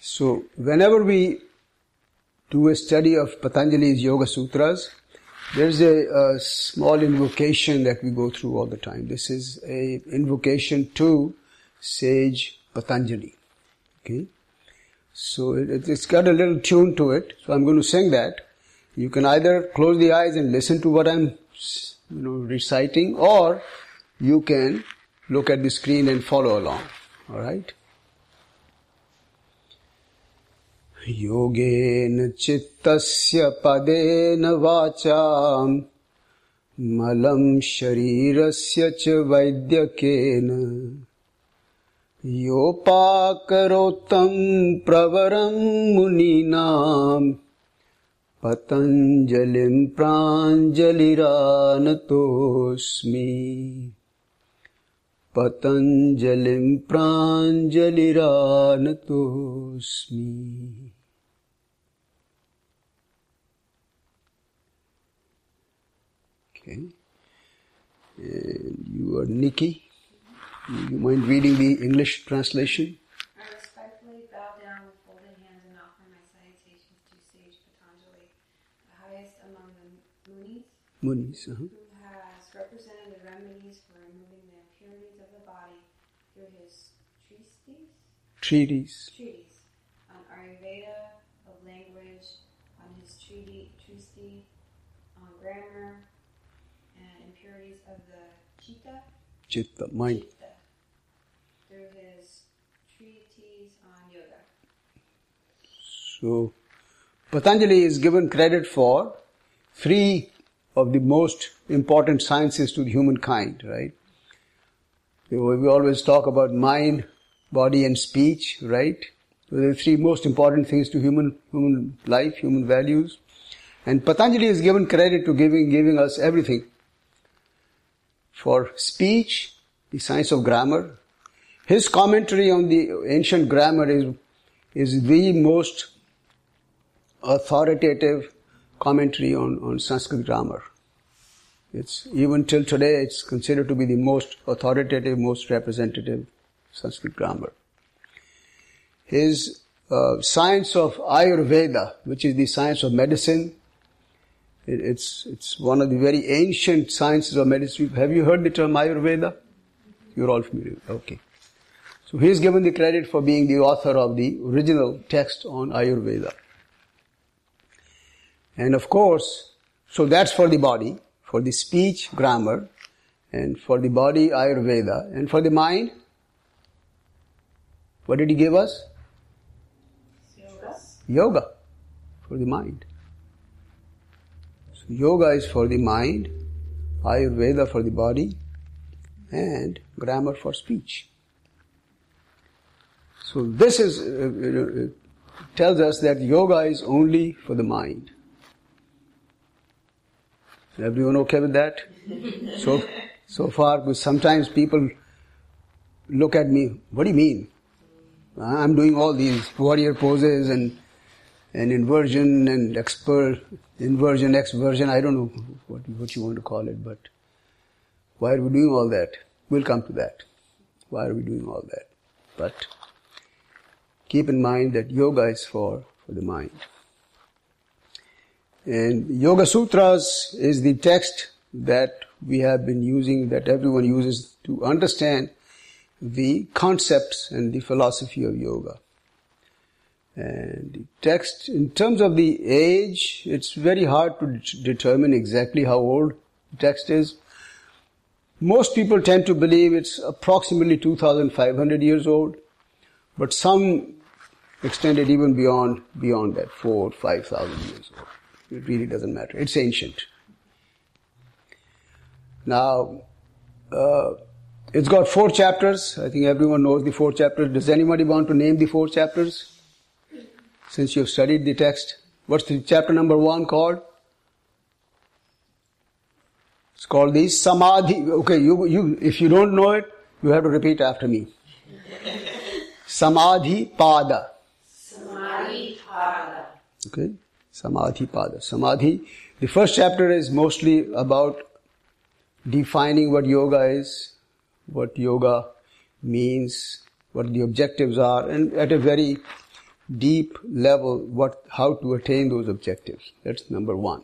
So, whenever we do a study of Patanjali's Yoga Sutras, there's a small invocation that we go through all the time. This is a invocation to sage Patanjali. Okay? So it's got a little tune to it. So I'm going to sing that. You can either close the eyes and listen to what I'm reciting, or you can look at the screen and follow along. Alright? Yogena chittasya padena vacham malam sharirasya cha vaidyakena yopakarotam pravaram muninam patanjalim pranjaliranatosmi patanjalim pranjaliranatosmi. Okay. And you are Nikki. You mind reading the English translation? I respectfully bow down with folded hands and offer my salutations to sage Patanjali, the highest among the Munis, who has represented the remedies for removing the impurities of the body through his treatise on Ayurveda of language, on his treatise on grammar, and impurities of the Chitta, mind. Through his treatise on yoga. So, Patanjali is given credit for 3 of the most important sciences to the humankind, right? We always talk about mind, body and speech, right? So the 3 most important things to human life, human values. And Patanjali is given credit to giving us everything. For speech, the science of grammar. His commentary on the ancient grammar is the most authoritative commentary on Sanskrit grammar. It's even till today it's considered to be the most authoritative, most representative Sanskrit grammar. His science of Ayurveda, which is the science of medicine, it's one of the very ancient sciences of medicine. Have you heard the term Ayurveda? You're all familiar. Okay. So he is given the credit for being the author of the original text on Ayurveda. And of course, so that's for the body, for the speech, grammar, and for the body, Ayurveda, and for the mind, what did he give us? Yoga for the mind. So yoga is for the mind, Ayurveda for the body, and grammar for speech. So this is tells us that yoga is only for the mind. Everyone okay with that? So far, because sometimes people look at me, what do you mean? I'm doing all these warrior poses and inversion and inversion, exversion, I don't know what you want to call it, but why are we doing all that? We'll come to that. Why are we doing all that? But keep in mind that yoga is for the mind. And Yoga Sutras is the text that we have been using, that everyone uses to understand the concepts and the philosophy of yoga. And the text, in terms of the age, it's very hard to determine exactly how old the text is. Most people tend to believe it's approximately 2,500 years old, but some extend it even beyond that, 4,000 or 5,000 years old. It really doesn't matter. It's ancient. Now, it's got 4 chapters. I think everyone knows the 4 chapters. Does anybody want to name the 4 chapters? Since you've studied the text. What's the chapter number 1 called? It's called the Samadhi. Okay, you if you don't know it, you have to repeat after me. Samadhi Pada. Samadhi Pada. Okay? Samadhi Pada. Samadhi. The first chapter is mostly about defining what yoga is, what yoga means, what the objectives are, and at a very deep level how to attain those objectives. That's number one.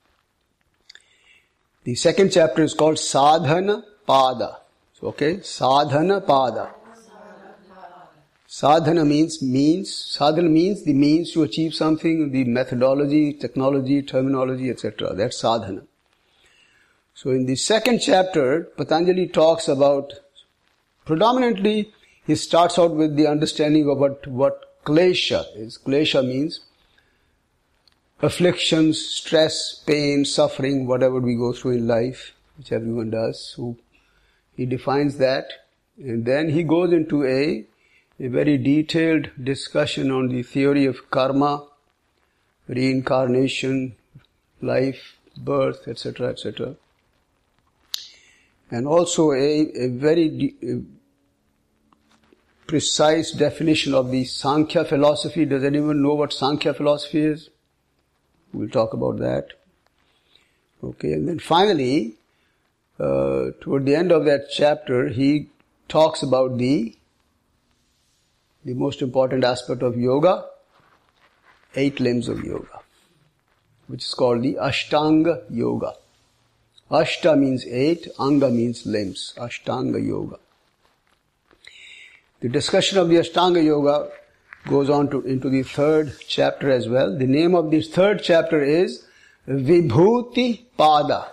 The second chapter is called Sadhana Pada. Okay, Sadhana Pada. Sadhana means the means to achieve something, the methodology, technology, terminology, etc. That's sadhana. So in the second chapter, Patanjali talks about, predominantly, he starts out with the understanding of what klesha is. Klesha means afflictions, stress, pain, suffering, whatever we go through in life, which everyone does. So he defines that, and then he goes into a very detailed discussion on the theory of karma, reincarnation, life, birth, etc., etc. And also a very precise definition of the Sankhya philosophy. Does anyone know what Sankhya philosophy is? We'll talk about that. Okay, and then finally, toward the end of that chapter, he talks about the most important aspect of yoga, 8 limbs of yoga, which is called the Ashtanga Yoga. Ashta means 8, Anga means limbs, Ashtanga Yoga. The discussion of the Ashtanga Yoga goes on into the third chapter as well. The name of this third chapter is Vibhuti Pada.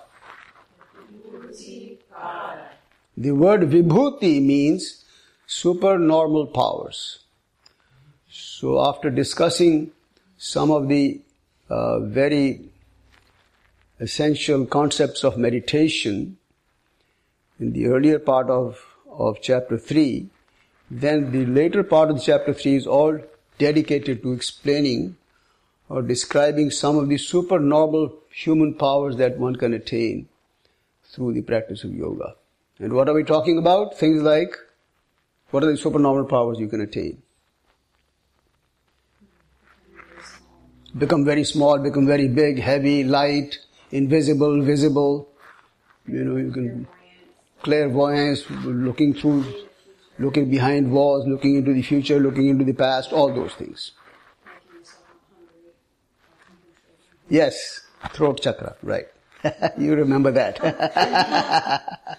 The word Vibhuti means supernormal powers. So after discussing some of the very essential concepts of meditation in the earlier part of chapter 3, then the later part of the chapter 3 is all dedicated to explaining or describing some of the supernormal human powers that one can attain through the practice of yoga. And what are we talking about? Things like, what are the supernormal powers you can attain? Become very small, become very big, heavy, light, invisible, visible. You can clairvoyance, looking behind walls, looking into the future, looking into the past, all those things. Yes, throat chakra, right. You remember that.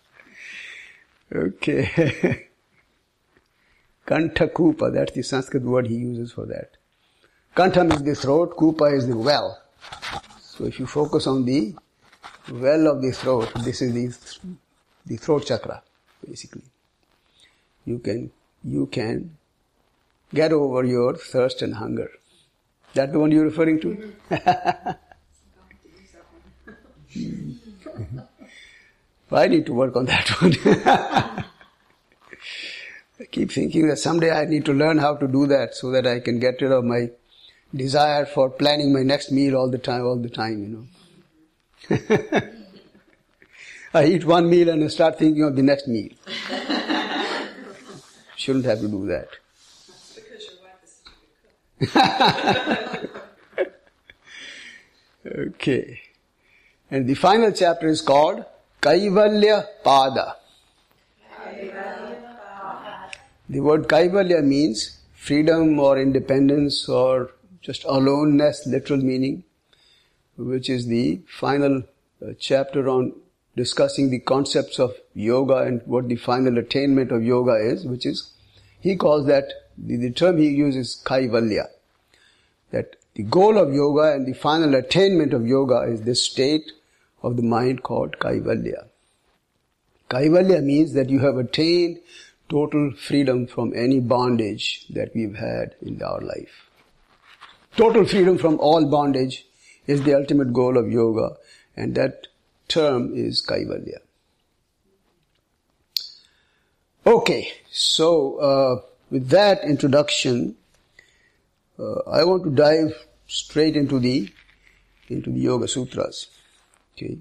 Okay. Kantha Kupa, that's the Sanskrit word he uses for that. Kantha means the throat, Kupa is the well. So if you focus on the well of the throat, this is the throat chakra, basically. You can get over your thirst and hunger. That the one you're referring to? I need to work on that one. I keep thinking that someday I need to learn how to do that so that I can get rid of my desire for planning my next meal all the time, I eat one meal and I start thinking of the next meal. Shouldn't have to do that. Because your wife is such a good cook. Okay. And the final chapter is called Kaivalya Pada. The word Kaivalya means freedom or independence or just aloneness, literal meaning, which is the final chapter on discussing the concepts of yoga and what the final attainment of yoga is, which is, he calls that, the term he uses Kaivalya. That the goal of yoga and the final attainment of yoga is this state of the mind called Kaivalya. Kaivalya means that you have attained total freedom from any bondage that we've had in our life. Total freedom from all bondage is the ultimate goal of yoga, and that term is Kaivalya. Okay, so with that introduction, I want to dive straight into the Yoga Sutras. Okay.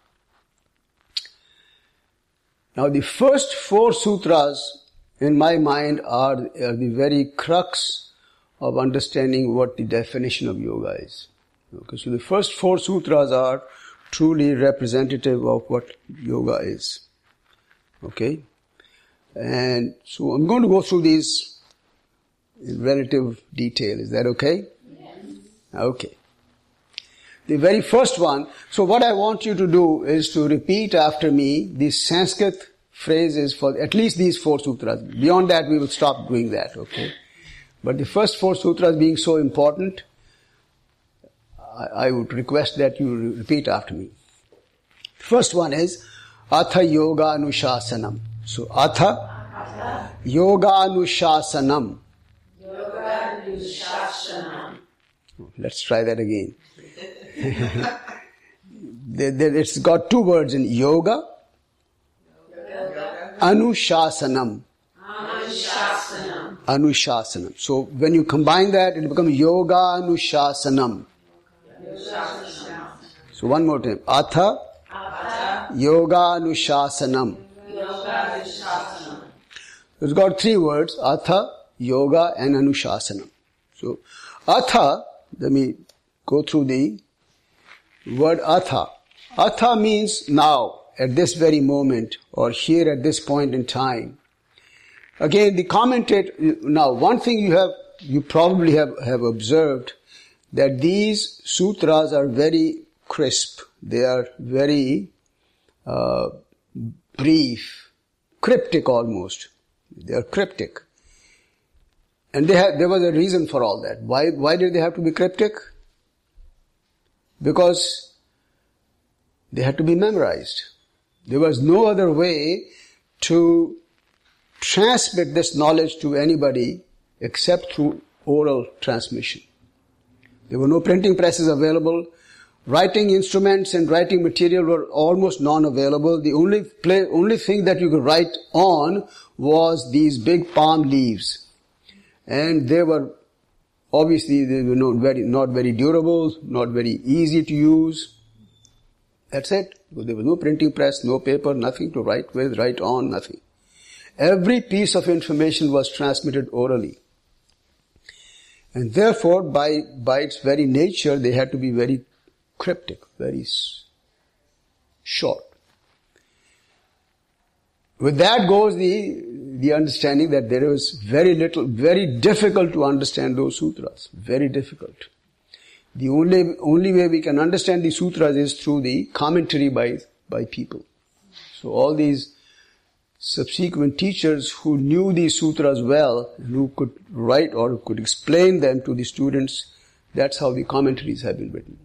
Now the first 4 sutras in my mind are the very crux of understanding what the definition of yoga is. Okay, so the first 4 sutras are truly representative of what yoga is. Okay? And so I'm going to go through these in relative detail. Is that okay? Yes. Okay. The very first one, so what I want you to do is to repeat after me these Sanskrit phrases for at least these 4 sutras. Beyond that, we will stop doing that, okay? But the first 4 sutras being so important, I would request that you repeat after me. First one is Atha Yoga Anushasanam. So Atha Yoga Anushasanam. Yoga Anushasanam. Let's try that again. It's got 2 words in yoga. Anushasanam. Anushasanam. Anushasanam. So when you combine that, it becomes Yoga Anushasanam. So one more time. Atha Yoga Anushasanam. It's got 3 words. Atha, Yoga and Anushasanam. So Atha, let me go through the word Atha. Atha means now, at this very moment, or here at this point in time. Again, the commentator, now one thing you probably have observed, that these sutras are very crisp. They are very brief, cryptic almost. They are cryptic. And there was a reason for all that. Why did they have to be cryptic? Because they had to be memorized. There was no other way to transmit this knowledge to anybody except through oral transmission. There were no printing presses available. Writing instruments and writing material were almost non-available. The only thing that you could write on was these big palm leaves. And they were not very durable, not very easy to use. That's it. There was no printing press, no paper, nothing to write with, write on, nothing. Every piece of information was transmitted orally. And therefore, by its very nature, they had to be very cryptic, very short. With that goes the understanding that there is very difficult to understand those sutras. Very difficult. The only way we can understand the sutras is through the commentary by people. So all these subsequent teachers who knew these sutras well, who could write or could explain them to the students, that's how the commentaries have been written.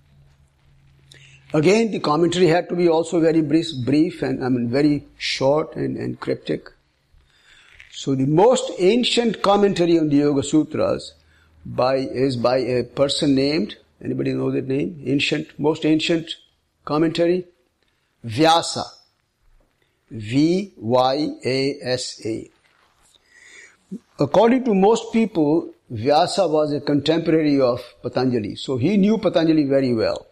Again, the commentary had to be also very brief and very short and cryptic. So the most ancient commentary on the Yoga Sutras is by a person named, anybody know that name? Most ancient commentary? Vyasa. Vyasa. According to most people, Vyasa was a contemporary of Patanjali. So he knew Patanjali very well.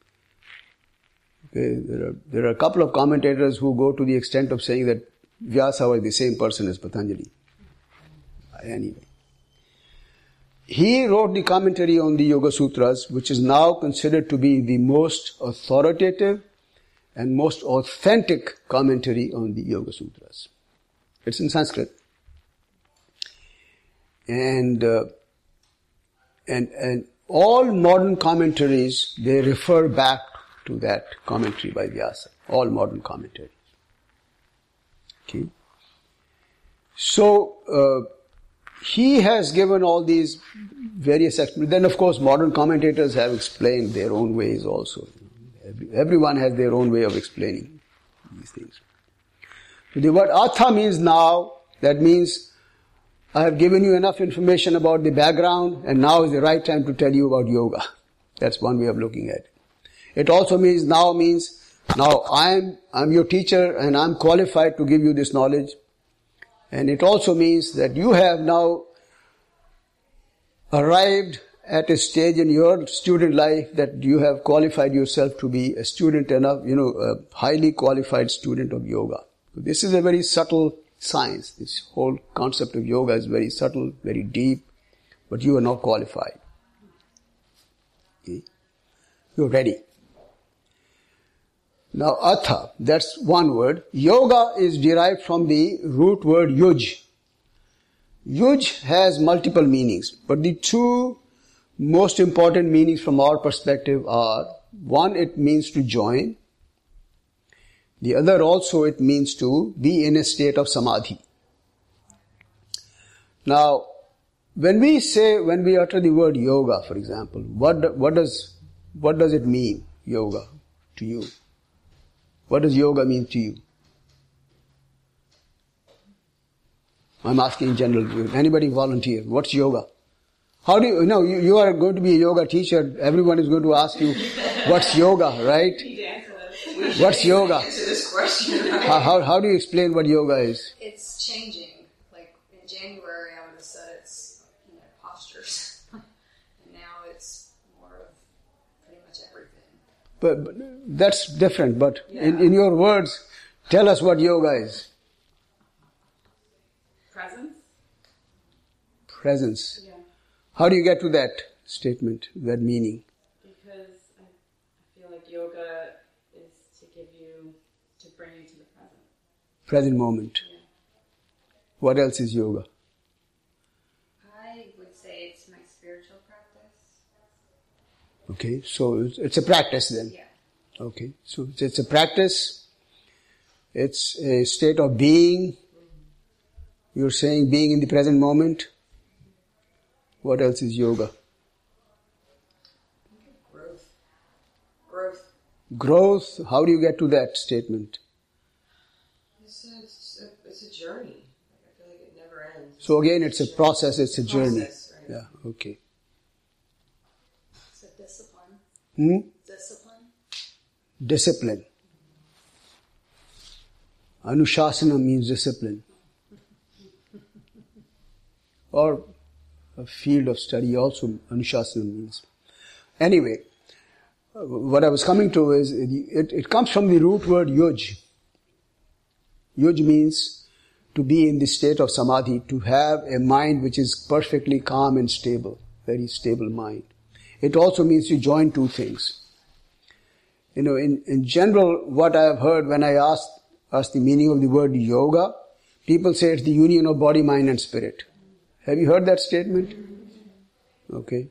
Okay, there are a couple of commentators who go to the extent of saying that Vyasa was the same person as Patanjali. Anyway. He wrote the commentary on the Yoga Sutras, which is now considered to be the most authoritative and most authentic commentary on the Yoga Sutras. It's in Sanskrit. And all modern commentaries, they refer back to that commentary by Vyasa. All modern commentaries. Okay. So, he has given all these various explanations. Then of course modern commentators have explained their own ways also. Everyone has their own way of explaining these things. So the word Atha means now, that means I have given you enough information about the background and now is the right time to tell you about yoga. That's one way of looking at it. It also means now I'm your teacher and I'm qualified to give you this knowledge. And it also means that you have now arrived at a stage in your student life that you have qualified yourself to be a student enough, a highly qualified student of yoga. So this is a very subtle science. This whole concept of yoga is very subtle, very deep, but you are not qualified. Okay? You're ready. Now, Atha, that's one word. Yoga is derived from the root word yuj. Yuj has multiple meanings, but the two most important meanings from our perspective are, one, it means to join. The other also, it means to be in a state of samadhi. Now, when we utter the word yoga, for example, what does it mean, yoga, to you? What does yoga mean to you? I'm asking in general. Anybody volunteer? What's yoga? How do you are going to be a yoga teacher. Everyone is going to ask you, what's yoga, right? What's yoga? Answer this question. How do you explain what yoga is? It's changing. Like in January, I would have said it's postures. And now it's more of pretty much everything. But that's different. But in your words, tell us what yoga is. Presence. Yeah. How do you get to that statement, that meaning? Because I feel like yoga is to bring you to the present. Present moment. Yeah. What else is yoga? I would say it's my spiritual practice. Okay, so it's a practice then. Yeah. Okay, so it's a practice. It's a state of being. You're saying being in the present moment. What else is yoga? Growth. How do you get to that statement? It's a journey. I feel like it never ends. So again, it's a process, it's a journey. Process, right? Yeah, okay. It's a discipline. Discipline. Anushasana means discipline. Or a field of study also, Anushasana means. Anyway, what I was coming to is, it comes from the root word yuj. Yuj means to be in the state of samadhi, to have a mind which is perfectly calm and stable, very stable mind. It also means to join two things. In general, what I have heard when I ask the meaning of the word yoga, people say it's the union of body, mind and spirit. Have you heard that statement? Okay.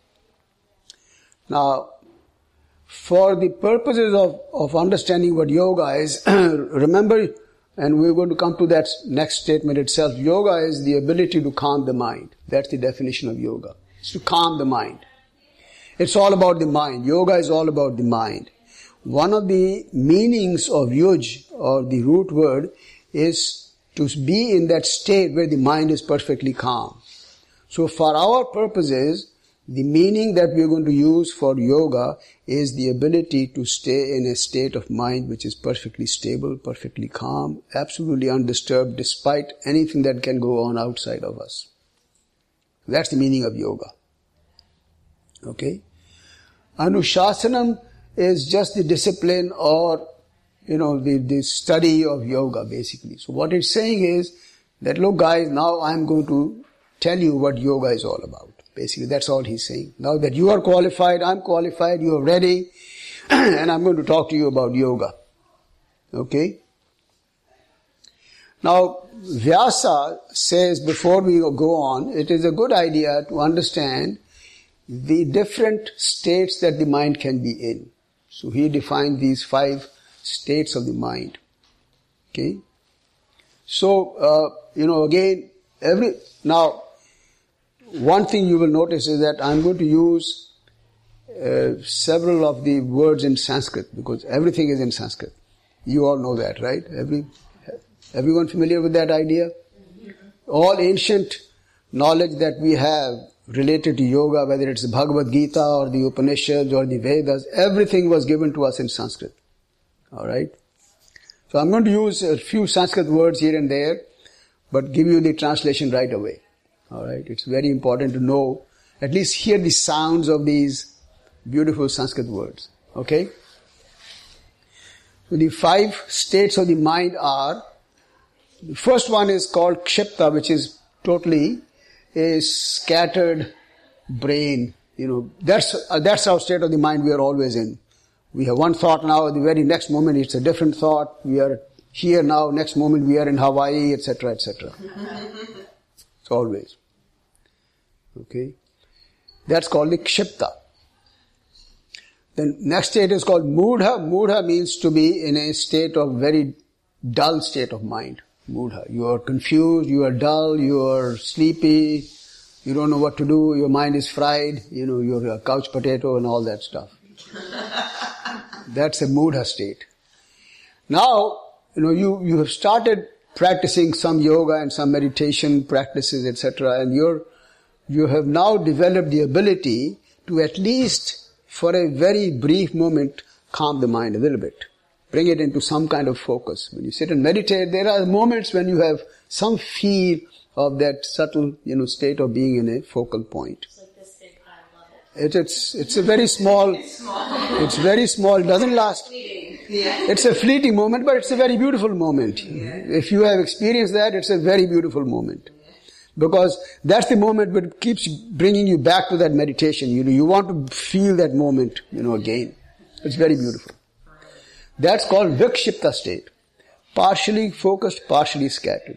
Now, for the purposes of understanding what yoga is, remember, and we're going to come to that next statement itself, yoga is the ability to calm the mind. That's the definition of yoga. It's to calm the mind. It's all about the mind. Yoga is all about the mind. One of the meanings of yuj, or the root word, is to be in that state where the mind is perfectly calm. So for our purposes, the meaning that we are going to use for yoga is the ability to stay in a state of mind which is perfectly stable, perfectly calm, absolutely undisturbed despite anything that can go on outside of us. That's the meaning of yoga. Okay? Anushasanam is just the discipline or the study of yoga, basically. So what it's saying is that, look guys, now I'm going to tell you what yoga is all about. Basically, that's all he's saying. Now that you are qualified, I'm qualified, you are ready, and I'm going to talk to you about yoga. Okay? Now, Vyasa says, before we go on, it is a good idea to understand the different states that the mind can be in. So he defined these 5 states of the mind. Okay? So, again, one thing you will notice is that I'm going to use several of the words in Sanskrit, because everything is in Sanskrit. You all know that, right? Everyone familiar with that idea? All ancient knowledge that we have related to yoga, whether it's the Bhagavad Gita or the Upanishads or the Vedas, everything was given to us in Sanskrit. Alright? So I'm going to use a few Sanskrit words here and there, but give you the translation right away. Alright? It's very important to know, at least hear the sounds of these beautiful Sanskrit words. Okay? So the 5 states of the mind are, the first one is called Kshipta, which is totally a scattered brain. That's our state of the mind we are always in. We have one thought now, the very next moment it's a different thought. We are here now, next moment we are in Hawaii, etc., etc. Always. Okay? That's called the kshipta. Then next state is called mudha. Mudha means to be in a state of very dull state of mind. Mudha. You are confused, you are dull, you are sleepy, you don't know what to do, your mind is fried, you're a couch potato and all that stuff. That's a mudha state. Now, you have started practicing some yoga and some meditation practices, etc. And you have now developed the ability to at least for a very brief moment calm the mind a little bit. Bring it into some kind of focus. When you sit and meditate, there are moments when you have some feel of that subtle, state of being in a focal point. It's like this big high level. It's a very small, it's very small, it doesn't last. It's a fleeting moment, but it's a very beautiful moment. If you have experienced that, it's a very beautiful moment. Because that's the moment that keeps bringing you back to that meditation. You want to feel that moment, again. It's very beautiful. That's called vikshipta state. Partially focused, partially scattered.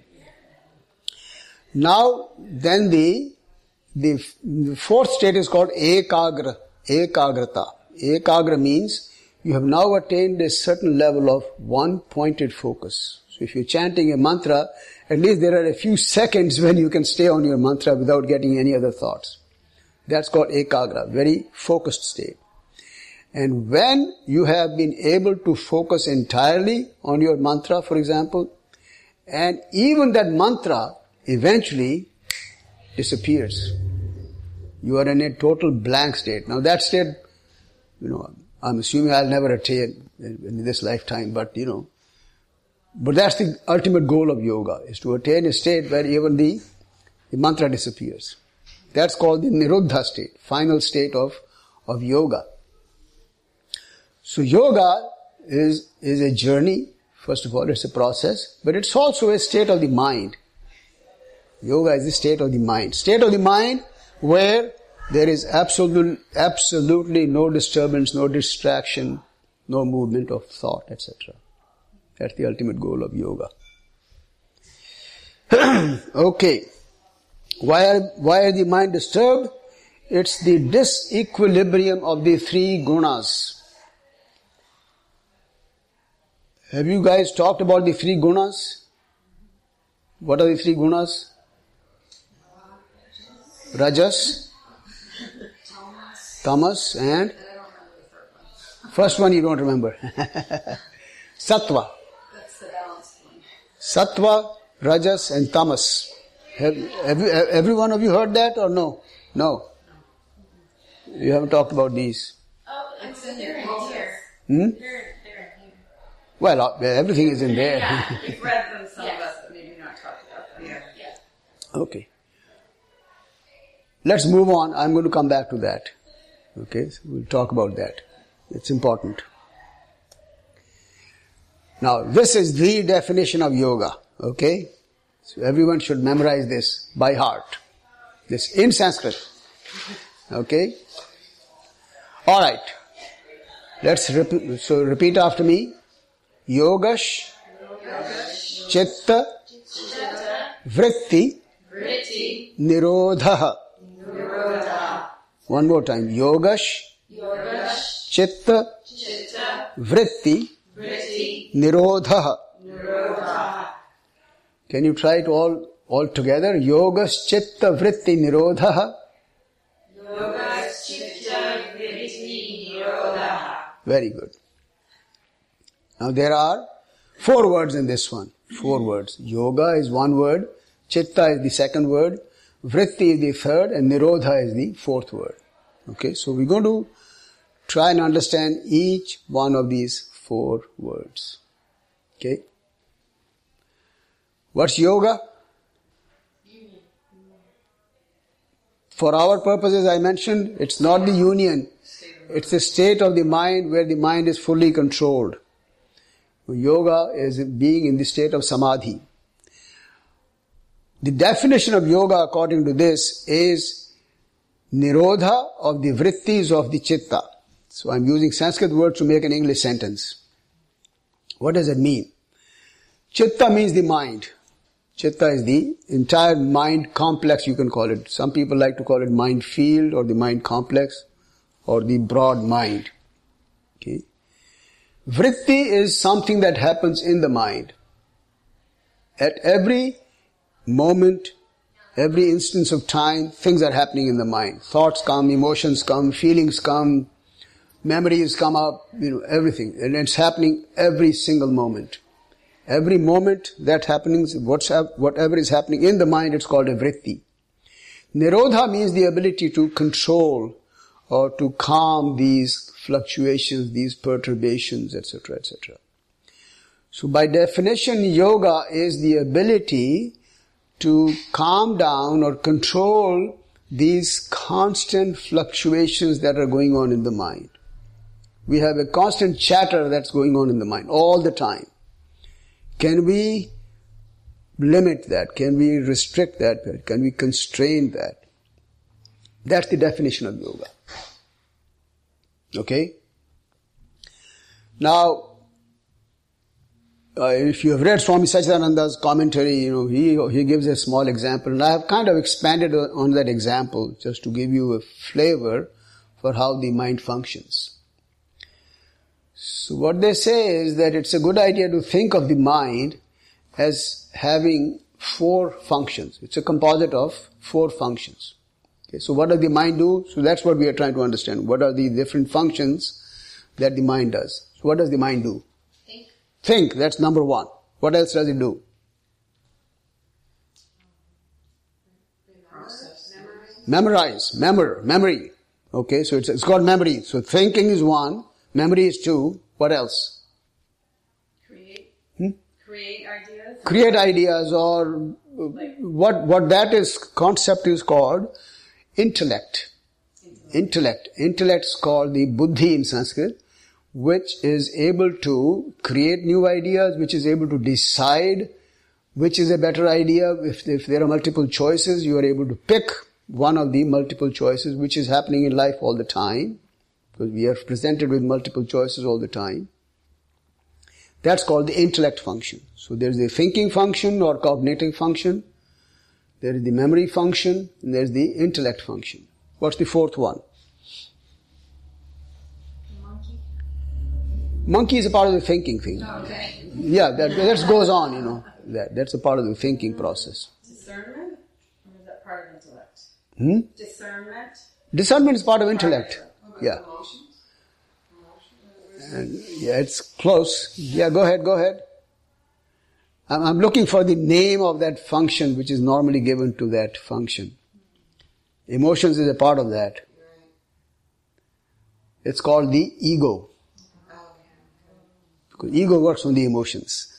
Now, then the fourth state is called ekagra, ekagrata. Ekagra means you have now attained a certain level of one-pointed focus. So if you're chanting a mantra, at least there are a few seconds when you can stay on your mantra without getting any other thoughts. That's called ekagra, very focused state. And when you have been able to focus entirely on your mantra, for example, and even that mantra eventually disappears. You are in a total blank state. Now that state, I'm assuming I'll never attain in this lifetime, but that's the ultimate goal of yoga, is to attain a state where even the mantra disappears. That's called the niruddha state, final state of yoga. So yoga is a journey. First of all, it's a process, but it's also a state of the mind. Yoga is the state of the mind. State of the mind where there is absolutely no disturbance, no distraction, no movement of thought, etc. That's the ultimate goal of yoga. Okay. Why are the mind disturbed? It's the disequilibrium of the three gunas. Have you guys talked about the three gunas? What are the three gunas? Rajas, Tamas, and first one you don't remember. Sattva. That's the balanced one. Sattva, Rajas, and Tamas. Have every one of you heard that or no? No. You haven't talked about these. Oh, it's in there. Here. Hmm? They're in here. Well, everything is in there. Yeah. We've read them, some of us, but maybe not talked about them. Yeah. Okay. Let's move on. I'm going to come back to that. Okay, so we'll talk about that. It's important. Now, this is the definition of yoga. Okay? So everyone should memorize this by heart. This in Sanskrit. Okay? Alright. Let's repeat after me. Yogash, Chitta, Vritti, Nirodha. One more time. Yogash, Chitta, Vritti, Nirodha. Can you try it all together? Yogash, Chitta, Vritti, Nirodha. Very good. Now there are 4 words in this one. 4 words. Yoga is 1 word. Chitta is the 2nd word. Vritti is the 3rd. And Nirodha is the 4th word. Okay, so we're going to try and understand each one of these 4 words. Okay. What's yoga? For our purposes, I mentioned, it's not the union. It's a state of the mind where the mind is fully controlled. Yoga is being in the state of samadhi. The definition of yoga according to this is nirodha of the vrittis of the chitta. So I'm using Sanskrit words to make an English sentence. What does it mean? Chitta means the mind. Chitta is the entire mind complex, you can call it. Some people like to call it mind field or the mind complex or the broad mind. Okay. Vritti is something that happens in the mind. At every moment, every instance of time, things are happening in the mind. Thoughts come, emotions come, feelings come, memories come up, everything. And it's happening every single moment. Every moment that happens, whatever is happening in the mind, it's called a vritti. Nirodha means the ability to control or to calm these fluctuations, these perturbations, etc., etc. So by definition, yoga is the ability to calm down or control these constant fluctuations that are going on in the mind. We have a constant chatter that's going on in the mind all the time. Can we limit that? Can we restrict that? Can we constrain that? That's the definition of yoga. Okay? Now, if you have read Swami Satchidananda's commentary, he gives a small example, and I have kind of expanded on that example just to give you a flavor for how the mind functions. So what they say is that it's a good idea to think of the mind as having 4 functions. It's a composite of 4 functions. Okay, so what does the mind do? So that's what we are trying to understand. What are the different functions that the mind does? So what does the mind do? Think, that's number 1. What else does it do? Memorize, memory. Okay, so it's called memory. So thinking is 1, memory is 2. What else? Create ideas. Create ideas, or what that is, concept is called intellect. Intellect is called the buddhi in Sanskrit, which is able to create new ideas, which is able to decide which is a better idea. If there are multiple choices, you are able to pick one of the multiple choices, which is happening in life all the time, because we are presented with multiple choices all the time. That's called the intellect function. So there's the thinking function or cognitive function, there is the memory function, and there's the intellect function. What's the 4th one? Monkey is a part of the thinking thing. Okay. Yeah, that goes on, That's a part of the thinking process. Discernment? Or is that part of intellect? Discernment? Discernment is part of intellect. Yeah. And it's close. Yeah, go ahead. I'm looking for the name of that function which is normally given to that function. Emotions is a part of that. It's called the ego. Because ego works on the emotions.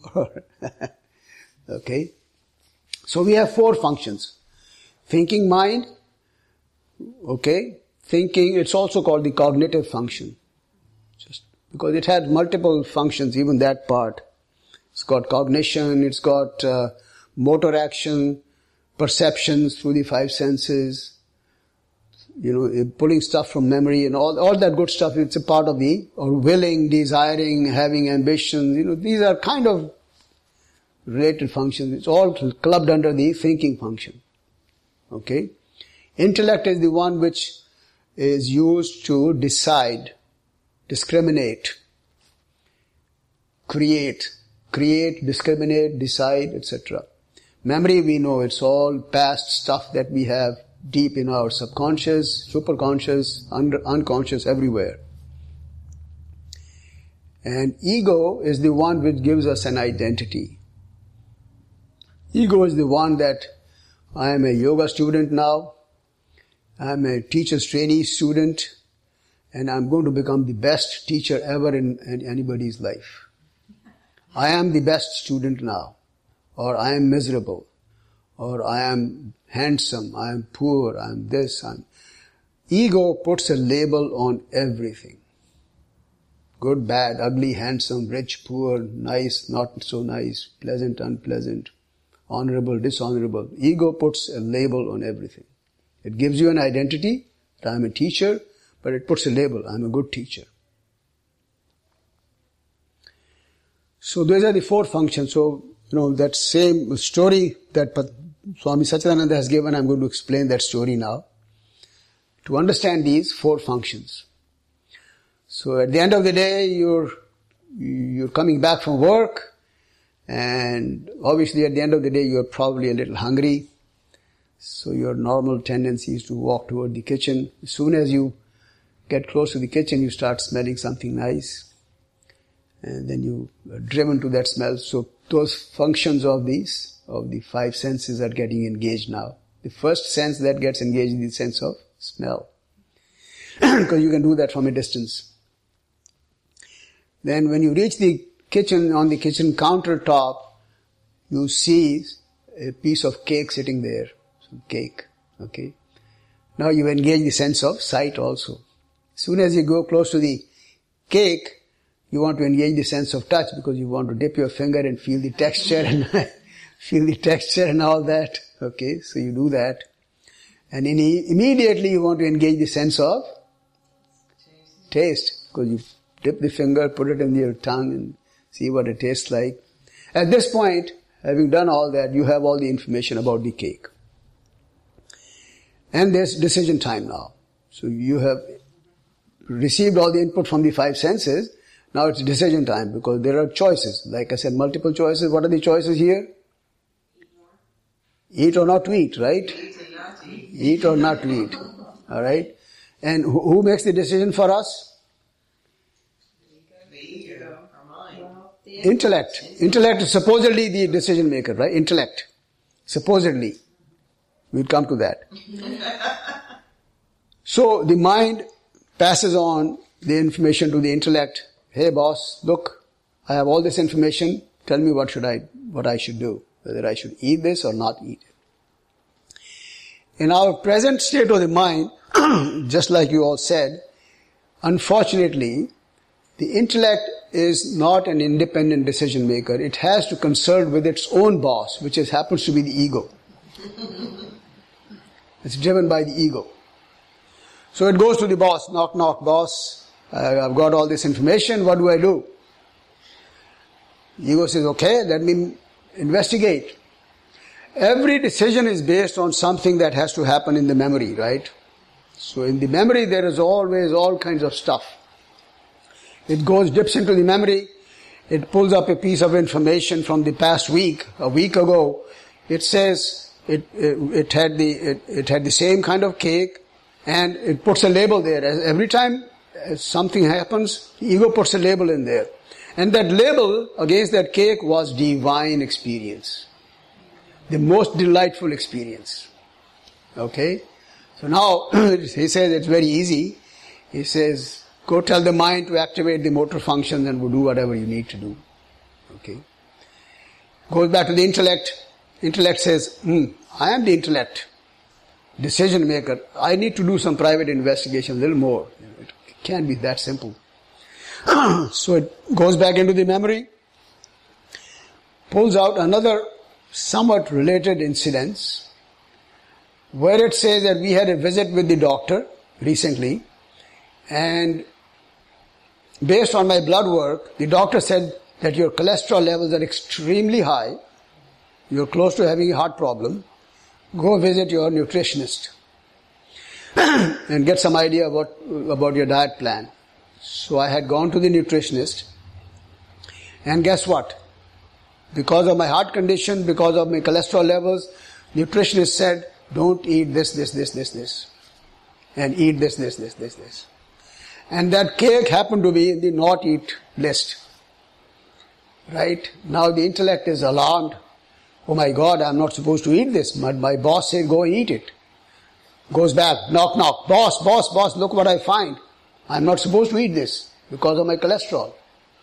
Okay? So we have 4 functions. Thinking mind. Okay? Thinking, it's also called the cognitive function. Just because it has multiple functions, even that part. It's got cognition, it's got motor action, perceptions through the 5 senses, pulling stuff from memory and all that good stuff. It's a part of or willing, desiring, having ambition. These are kind of related functions. It's all clubbed under the thinking function. Okay? Intellect is the one which is used to decide, discriminate, create, discriminate, decide, etc. Memory, we know it's all past stuff that we have deep in our subconscious, superconscious, unconscious, everywhere. And ego is the one which gives us an identity. Ego is the one that I am a yoga student now, I am a teacher's trainee student, and I'm going to become the best teacher ever in anybody's life. I am the best student now, or I am miserable, or I am handsome, I am poor, I am this, Ego puts a label on everything. Good, bad, ugly, handsome, rich, poor, nice, not so nice, pleasant, unpleasant, honorable, dishonorable. Ego puts a label on everything. It gives you an identity that I am a teacher, but it puts a label, I am a good teacher. So those are the 4 functions. So that same story that Swami Satchidananda has given, I'm going to explain that story now. To understand these 4 functions. So at the end of the day, you're coming back from work, and obviously at the end of the day, you're probably a little hungry. So your normal tendency is to walk toward the kitchen. As soon as you get close to the kitchen, you start smelling something nice. And then you are driven to that smell. So those functions of the 5 senses are getting engaged now. The first sense that gets engaged is the sense of smell. Because you can do that from a distance. Then when you reach the kitchen, on the kitchen countertop, you see a piece of cake sitting there. Some cake. Okay. Now you engage the sense of sight also. As soon as you go close to the cake, you want to engage the sense of touch because you want to dip your finger and feel the texture and feel the texture and all that. Okay, so you do that. And immediately you want to engage the sense of taste because you dip the finger, put it in your tongue and see what it tastes like. At this point, having done all that, you have all the information about the cake. And there's decision time now. So you have received all the input from the 5 senses. Now it's decision time because there are choices. Like I said, multiple choices. What are the choices here? Eat or not to eat, right? Eat or not to eat. Alright? And who makes the decision for us? Intellect. Intellect is supposedly the decision maker, right? Intellect. Supposedly. We'll come to that. So the mind passes on the information to the intellect. Hey boss, look, I have all this information. Tell me what I should do. Whether I should eat this or not eat it. In our present state of the mind, just like you all said, unfortunately, the intellect is not an independent decision maker. It has to consult with its own boss, which happens to be the ego. It's driven by the ego. So it goes to the boss, knock, knock, boss, I've got all this information, what do? Ego says, okay, let me investigate. Every decision is based on something that has to happen in the memory, right? So in the memory there is always all kinds of stuff. It dips into the memory, it pulls up a piece of information from the past week, a week ago. It says it had the same kind of cake, and it puts a label there. Every time something happens, the ego puts a label in there. And that label against that cake was divine experience. The most delightful experience. Okay? So now, he says it's very easy. He says, go tell the mind to activate the motor functions and we'll do whatever you need to do. Okay? Goes back to the intellect. Intellect says, I am the intellect. Decision maker. I need to do some private investigation, a little more. It can't be that simple. So it goes back into the memory, pulls out another somewhat related incidents, where it says that we had a visit with the doctor recently, and based on my blood work, the doctor said that your cholesterol levels are extremely high, you're close to having a heart problem, go visit your nutritionist and get some idea about your diet plan. So I had gone to the nutritionist, and guess what? Because of my heart condition, because of my cholesterol levels, nutritionist said, don't eat this, and eat this. And that cake happened to be in the not eat list. Right? Now the intellect is alarmed. Oh my God, I'm not supposed to eat this. My boss said, go eat it. Goes back, knock, knock. Boss, look what I find. I'm not supposed to eat this because of my cholesterol.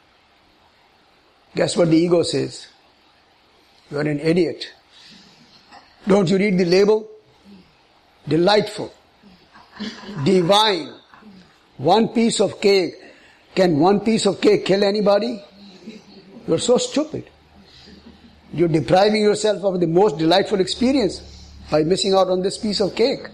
Guess what the ego says? You're an idiot. Don't you read the label? Delightful. Divine. One piece of cake. Can one piece of cake kill anybody? You're so stupid. You're depriving yourself of the most delightful experience by missing out on this piece of cake.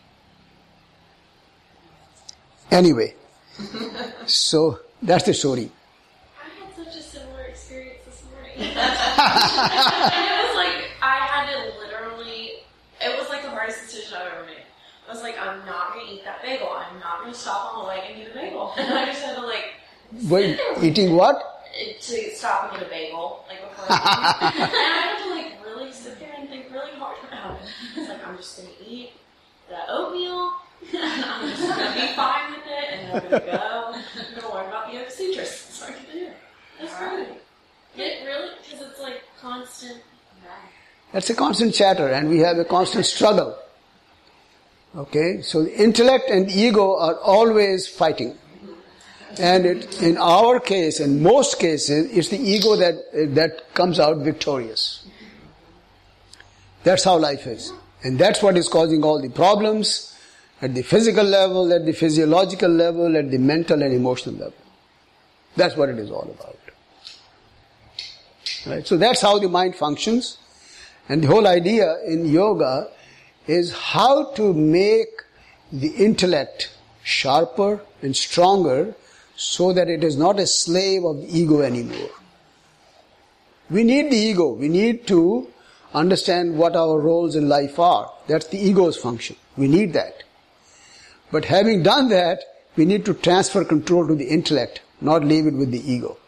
Anyway, so that's the story. I had such a similar experience this morning. And it was like, I had to literally, it was like the hardest decision I've ever made. I was like, I'm not going to eat that bagel. I'm not going to stop on the way and eat a bagel. And I just had to like... Wait, eating what? To stop and get a bagel, like before I and I had to like really sit there and think really hard about it. It's like, I'm just going to eat the oatmeal, and I'm just going to be fine with it, and I'm going to go. I'm going to learn about the Yoga Sutras. That's what I'm going to do. That's right. It really, because it's like constant. That's a constant chatter, and we have a constant struggle. Okay, so the intellect and ego are always fighting. And in our case, in most cases, it's the ego that comes out victorious. That's how life is. And that's what is causing all the problems at the physical level, at the physiological level, at the mental and emotional level. That's what it is all about. Right? So that's how the mind functions. And the whole idea in yoga is how to make the intellect sharper and stronger so that it is not a slave of the ego anymore. We need the ego. We need to understand what our roles in life are. That's the ego's function. We need that. But having done that, we need to transfer control to the intellect, not leave it with the ego.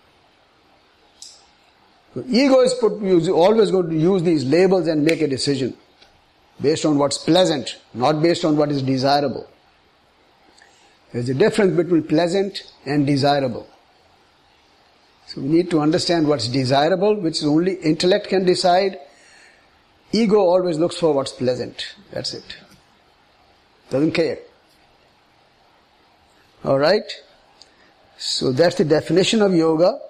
So ego is always going to use these labels and make a decision based on what's pleasant, not based on what is desirable. There's a difference between pleasant and desirable. So we need to understand what's desirable, which only intellect can decide. Ego always looks for what's pleasant. That's it. Doesn't care. Alright? So that's the definition of yoga.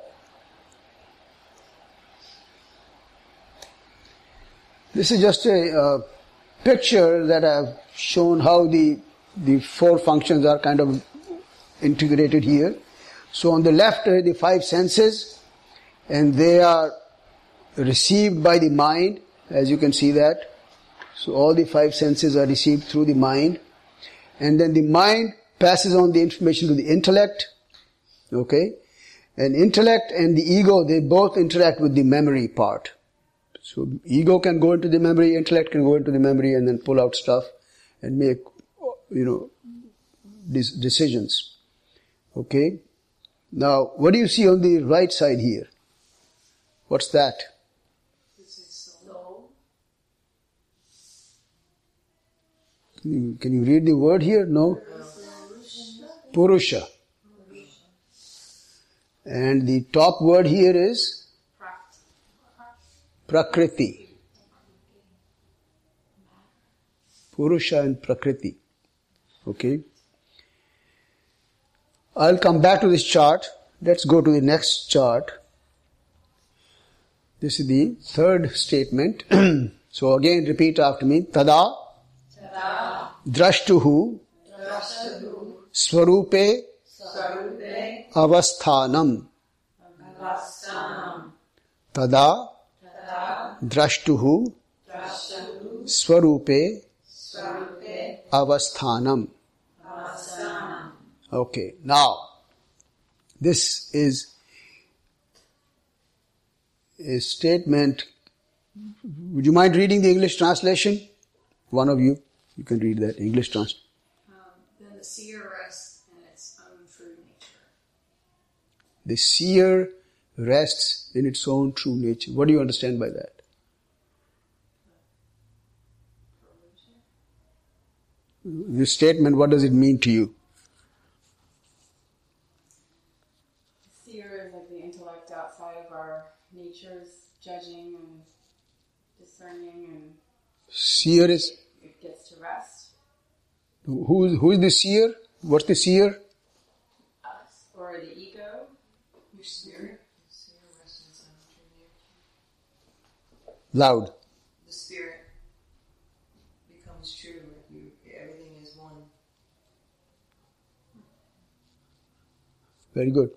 This is just a picture that I've shown how the four functions are kind of integrated here. So on the left are the five senses, and they are received by the mind, as you can see that. So all the five senses are received through the mind. And then the mind passes on the information to the intellect. Okay? And intellect and the ego, they both interact with the memory part. So ego can go into the memory, intellect can go into the memory and then pull out stuff and make, these decisions. Okay? Now, what do you see on the right side here? What's that? Soul. Can you read the word here? No? Purusha. And the top word here is Prakriti. Purusha and Prakriti. Okay? I'll come back to this chart. Let's go to the next chart. This is the third statement. So again, repeat after me. Tada, drashtuhu, swarupe, avasthanam. Tada, drashtuhu, swarupe, avasthanam. Okay, now, this is a statement. Would you mind reading the English translation? One of you can read that English translation. Then the seer rests in its own true nature. The seer rests in its own true nature. What do you understand by that? This statement, what does it mean to you? Seer is like the intellect outside of our natures, judging and discerning, and Seer is... it gets to rest. Who is the seer? What's the seer? Us, or the ego. Your spirit. The seer rests in its own true nature. Loud. The spirit becomes true. Everything is one. Very good.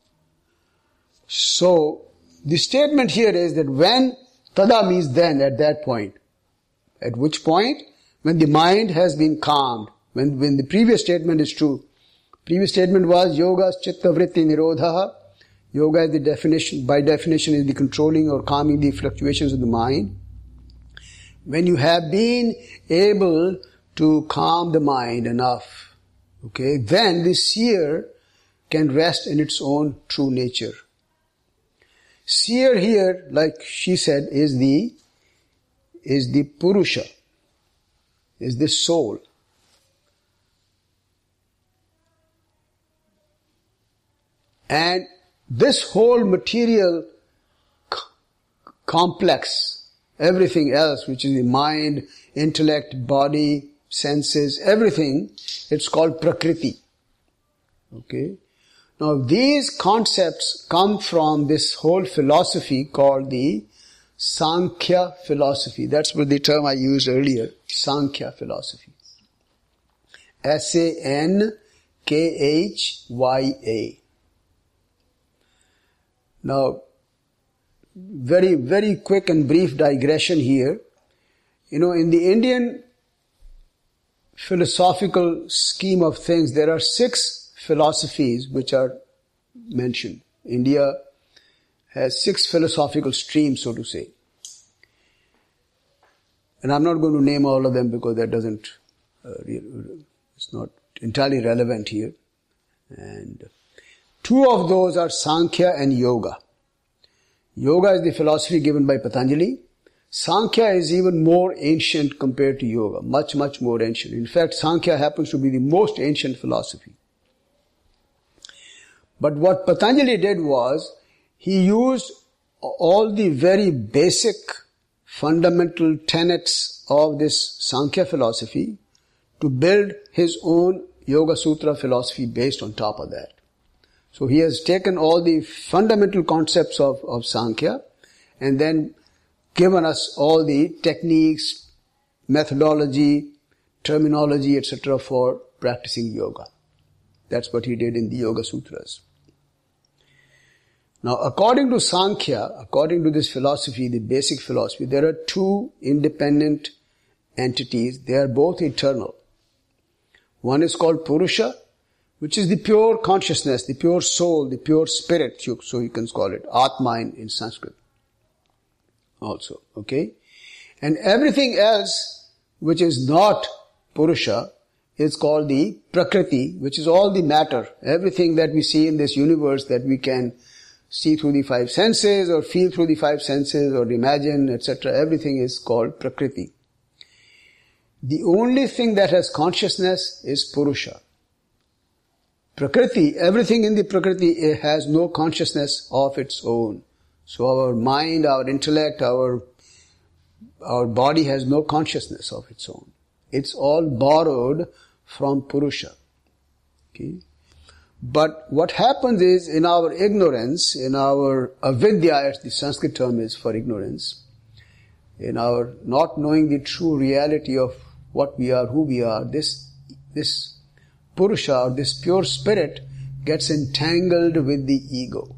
So, the statement here is that when, tada means then, at that point. At which point? When the mind has been calmed. When the previous statement is true. Previous statement was yoga chitta vritti nirodha. Yoga is the definition, by definition, is the controlling or calming the fluctuations of the mind. When you have been able to calm the mind enough, okay, then the seer can rest in its own true nature. Seer here, like she said, is the Purusha, is the soul. And this whole material complex, everything else, which is the mind, intellect, body, senses, everything, it's called Prakriti. Okay? Now these concepts come from this whole philosophy called the Sankhya philosophy. That's what the term I used earlier, Sankhya philosophy. Sankhya. Now, very, very quick and brief digression here. In the Indian philosophical scheme of things, there are 6 philosophies which are mentioned. India has 6 philosophical streams, so to say. And I'm not going to name all of them because that doesn't, it's not entirely relevant here. And 2 of those are Sankhya and Yoga. Yoga is the philosophy given by Patanjali. Sankhya is even more ancient compared to Yoga, much, much more ancient. In fact, Sankhya happens to be the most ancient philosophy. But what Patanjali did was, he used all the very basic fundamental tenets of this Sankhya philosophy to build his own Yoga Sutra philosophy based on top of that. So he has taken all the fundamental concepts of Sankhya and then given us all the techniques, methodology, terminology, etc. for practicing yoga. That's what he did in the Yoga Sutras. Now, according to Sankhya, according to this philosophy, the basic philosophy, there are 2 independent entities. They are both eternal. One is called Purusha, which is the pure consciousness, the pure soul, the pure spirit, so you can call it Atma in Sanskrit also, okay? And everything else which is not Purusha is called the Prakriti, which is all the matter. Everything that we see in this universe that we can see through the 5 senses or feel through the 5 senses or imagine, etc. Everything is called Prakriti. The only thing that has consciousness is Purusha. Prakriti, everything in the Prakriti has no consciousness of its own. So our mind, our intellect, our body has no consciousness of its own. It's all borrowed from Purusha. Okay? But what happens is, in our ignorance, in our avidya, as the Sanskrit term is for ignorance, in our not knowing the true reality of what we are, who we are, this Purusha, or this pure spirit, gets entangled with the ego.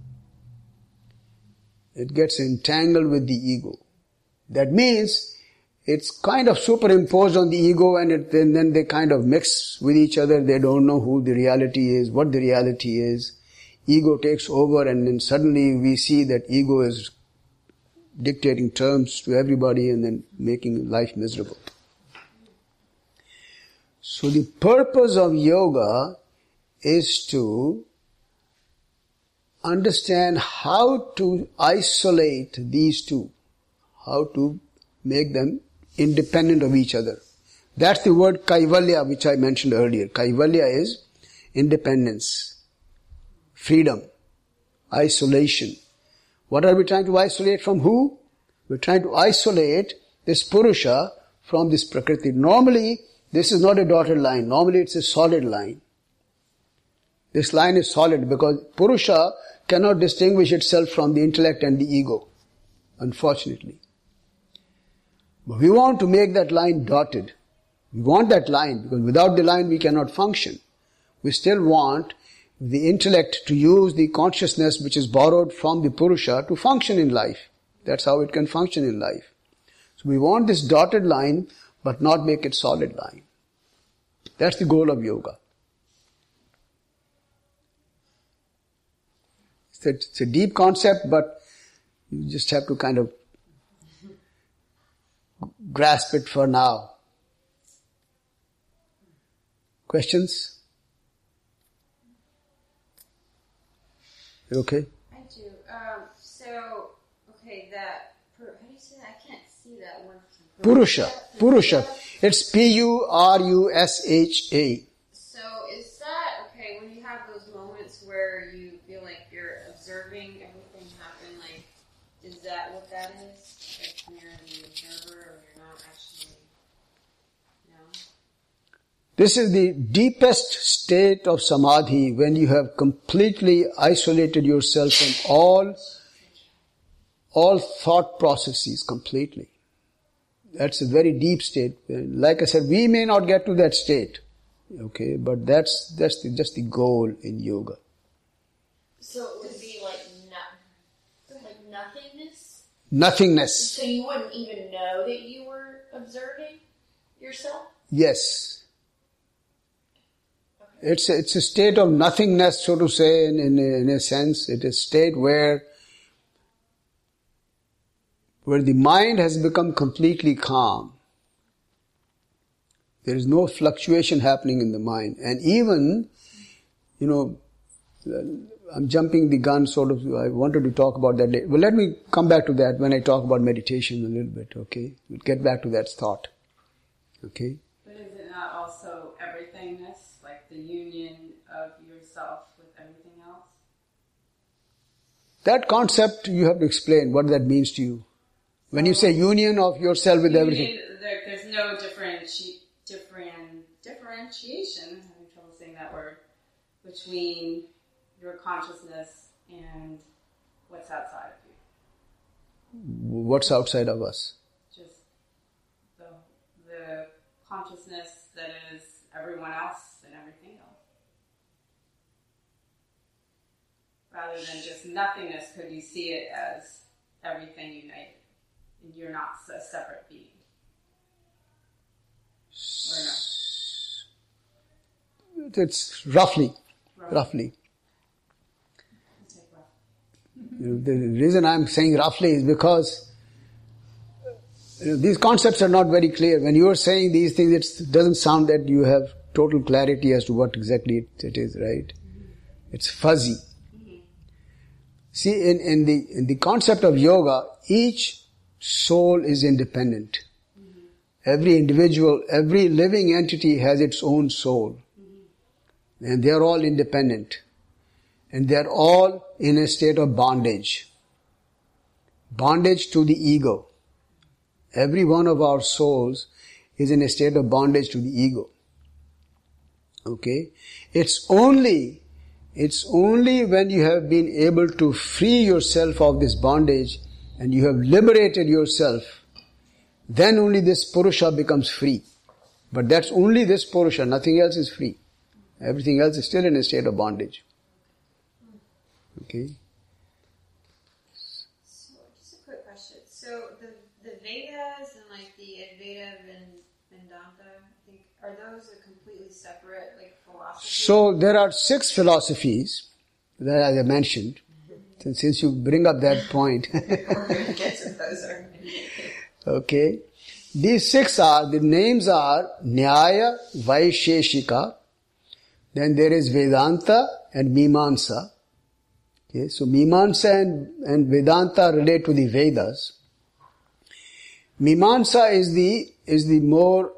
It gets entangled with the ego. That means it's kind of superimposed on the ego, and then they kind of mix with each other. They don't know who the reality is, what the reality is. Ego takes over, and then suddenly we see that ego is dictating terms to everybody and then making life miserable. So the purpose of yoga is to understand how to isolate these 2, how to make them independent of each other. That's the word Kaivalya, which I mentioned earlier. Kaivalya is independence, freedom, isolation. What are we trying to isolate from who? We're trying to isolate this Purusha from this Prakriti. Normally, this is not a dotted line. Normally, it's a solid line. This line is solid because Purusha cannot distinguish itself from the intellect and the ego, unfortunately. But we want to make that line dotted. We want that line because without the line we cannot function. We still want the intellect to use the consciousness which is borrowed from the Purusha to function in life. That's how it can function in life. So we want this dotted line but not make it solid line. That's the goal of yoga. It's a deep concept, but you just have to kind of grasp it for now. Questions? You okay? I do. How do you say that? I can't see that one. Purusha. It's Purusha. So is that, okay, when you have those moments where you feel like you're observing everything happen, like, is that what that is? Like you're the observer or you're not actually, This is the deepest state of samadhi when you have completely isolated yourself from all thought processes completely. That's a very deep state. Like I said, we may not get to that state, okay, but that's just the goal in yoga. So it would be like nothingness? Nothingness. So you wouldn't even know that you were observing yourself? Yes. It's a state of nothingness, so to say, in a sense. It is a state where the mind has become completely calm. There is no fluctuation happening in the mind. And even, I'm jumping the gun sort of, I wanted to talk about that later. Well, let me come back to that when I talk about meditation a little bit, okay? We'll get back to that thought, okay? But is it not also everythingness, like the union of yourself with everything else? That concept you have to explain what that means to you. When you say union of yourself with everything. There's no differentiation, I'm having trouble saying that word, between your consciousness and what's outside of you. What's outside of us? Just the consciousness that is everyone else and everything else. Rather than just nothingness, could you see it as everything united? And you're not a separate being. Or no? It's roughly. The reason I'm saying roughly is because these concepts are not very clear. When you are saying these things, it doesn't sound that you have total clarity as to what exactly it is, right? It's fuzzy. See, in the concept of yoga, each soul is independent. Every individual, every living entity has its own soul. And they are all independent. And they are all in a state of bondage. Bondage to the ego. Every one of our souls is in a state of bondage to the ego. Okay? It's only when you have been able to free yourself of this bondage and you have liberated yourself, then only this Purusha becomes free. But that's only this Purusha, nothing else is free. Everything else is still in a state of bondage. Okay? So, just a quick question. So, the Vedas and like the Advaita Vedanta, I think, are those a completely separate philosophy? So, there are 6 philosophies that I mentioned. Since you bring up that point. We're going to get to those. Okay. These 6 the names are Nyaya, Vaisheshika, then there is Vedanta and Mimamsa. Okay, so Mimamsa and Vedanta relate to the Vedas. Mimamsa is the more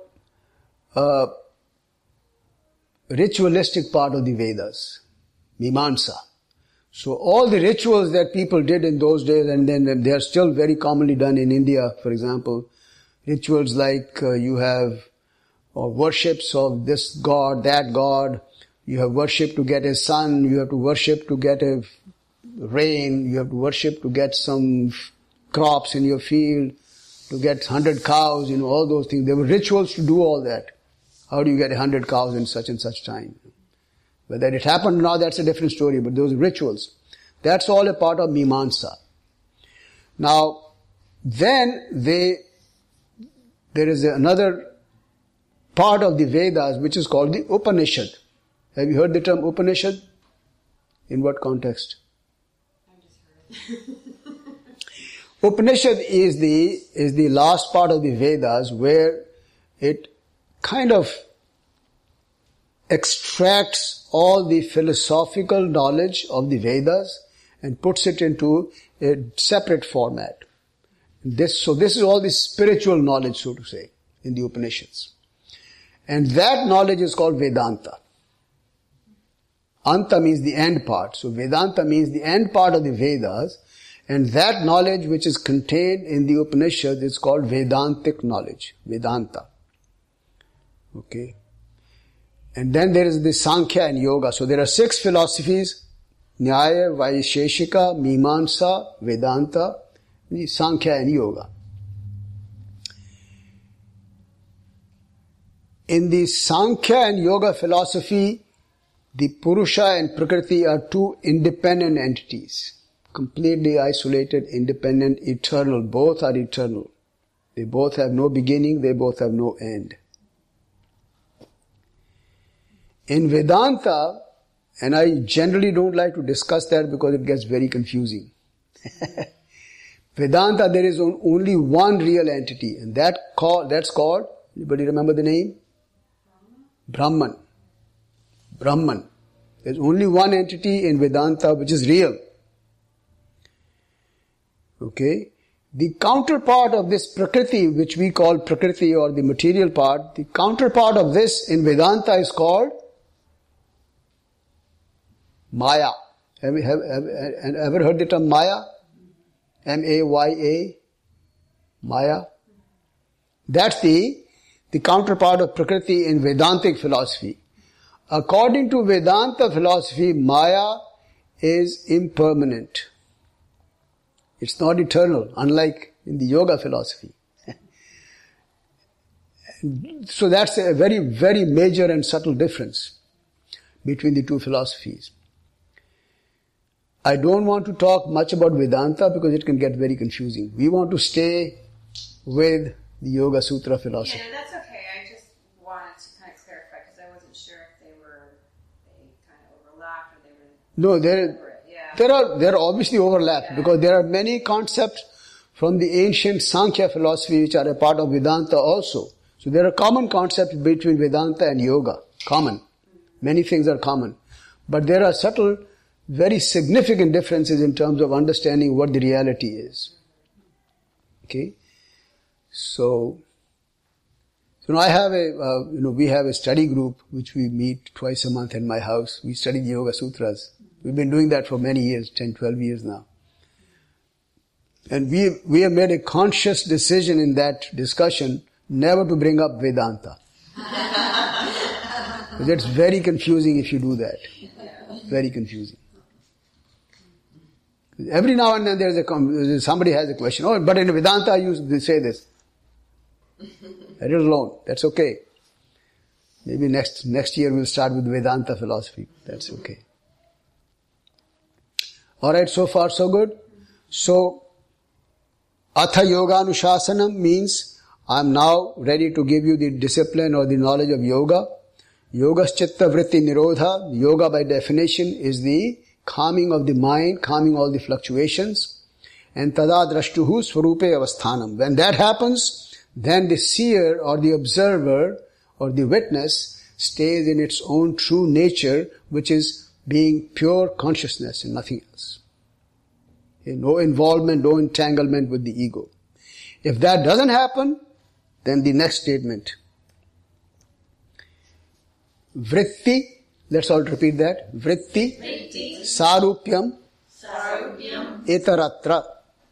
ritualistic part of the Vedas. Mimamsa. So all the rituals that people did in those days, and then they are still very commonly done in India, for example, rituals like you have worships of this god, that god, you have worship to get a sun, you have to worship to get a rain, you have to worship to get some crops in your field, to get 100 cows, all those things. There were rituals to do all that. How do you get 100 cows in such and such time? Whether it happened or not, that's a different story, but those rituals, that's all a part of Mimamsa. Now, then there is another part of the Vedas which is called the Upanishad. Have you heard the term Upanishad? In what context? Upanishad is the last part of the Vedas where it kind of extracts all the philosophical knowledge of the Vedas and puts it into a separate format. So this is all the spiritual knowledge, so to say, in the Upanishads. And that knowledge is called Vedanta. Anta means the end part. So Vedanta means the end part of the Vedas. And that knowledge which is contained in the Upanishads is called Vedantic knowledge. Vedanta. Okay. And then there is the Sankhya and Yoga. So there are 6 philosophies. Nyaya, Vaisheshika, Mimamsa, Vedanta, Sankhya and Yoga. In the Sankhya and Yoga philosophy, the Purusha and Prakriti are 2 independent entities. Completely isolated, independent, eternal. Both are eternal. They both have no beginning, they both have no end. In Vedanta, and I generally don't like to discuss that because it gets very confusing. Vedanta, there is only one real entity, and that's called, anybody remember the name? Brahman. Brahman. There's only one entity in Vedanta which is real. Okay? The counterpart of this Prakriti, which we call Prakriti or the material part, the counterpart of this in Vedanta is called Maya. Have you ever heard the term Maya? M-A-Y-A? Maya. That's the counterpart of Prakriti in Vedantic philosophy. According to Vedanta philosophy, Maya is impermanent. It's not eternal, unlike in the Yoga philosophy. So that's a very, very major and subtle difference between the 2 philosophies. I don't want to talk much about Vedanta because it can get very confusing. We want to stay with the Yoga Sutra philosophy. Yeah, that's okay. I just wanted to kind of clarify because I wasn't sure if they kind of overlapped or they were... No, there are obviously overlaps because there are many concepts from the ancient Sankhya philosophy which are a part of Vedanta also. So there are common concepts between Vedanta and Yoga. Common. Many things are common. But there are subtle, very significant differences in terms of understanding what the reality is. Okay? So I have we have a study group which we meet twice a month in my house. We study the Yoga Sutras. We've been doing that for many years, 10, 12 years now. And we have made a conscious decision in that discussion never to bring up Vedanta. Because it's very confusing if you do that. Very confusing. Every now and then somebody has a question. Oh, but in Vedanta they say this. Let it alone. That's okay. Maybe next year we'll start with Vedanta philosophy. That's okay. Alright, so far so good. So, Atha Yoga Anushasanam means I'm now ready to give you the discipline or the knowledge of yoga. Yogas Chitta Vritti Nirodha. Yoga by definition is the calming of the mind, calming all the fluctuations. And Tada Drashtuhu Swarupe Avasthanam. When that happens, then the seer or the observer or the witness stays in its own true nature, which is being pure consciousness and nothing else. No involvement, no entanglement with the ego. If that doesn't happen, then the next statement. Vritti, let's all repeat that. Vritti, Sarupyam, Etaratra.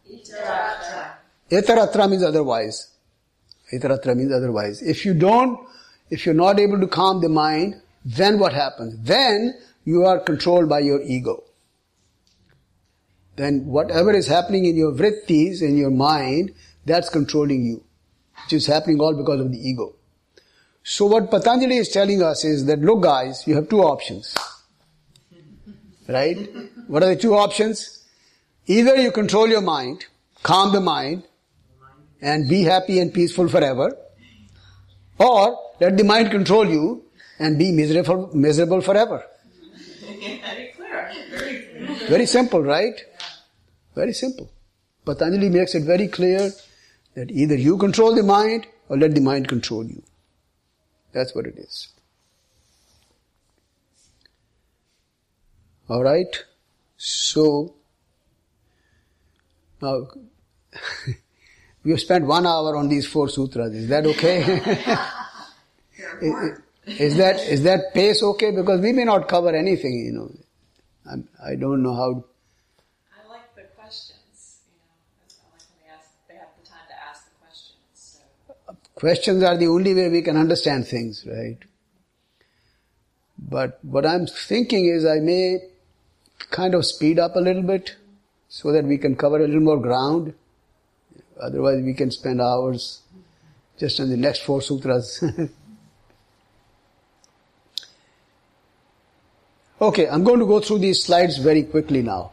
Etaratra means otherwise. Etaratra means otherwise. If you're not able to calm the mind, then what happens? Then you are controlled by your ego. Then whatever is happening in your vrittis, in your mind, that's controlling you. Which is happening all because of the ego. So what Patanjali is telling us is that, look guys, you have 2 options. Right? What are the 2 options? Either you control your mind, calm the mind, and be happy and peaceful forever. Or let the mind control you and be miserable forever. Very clear. Very clear. Very simple, right? Very simple. Patanjali makes it very clear that either you control the mind or let the mind control you. That's what it is. Alright? So, now, we have spent 1 hour on these 4 sutras. Is that okay? Is that pace okay? Because we may not cover anything, I don't know how. I like the questions, I like when they have the time to ask the questions. So. Questions are the only way we can understand things, right? But what I'm thinking is I may kind of speed up a little bit so that we can cover a little more ground. Otherwise we can spend hours just on the next 4 sutras. Okay, I'm going to go through these slides very quickly now.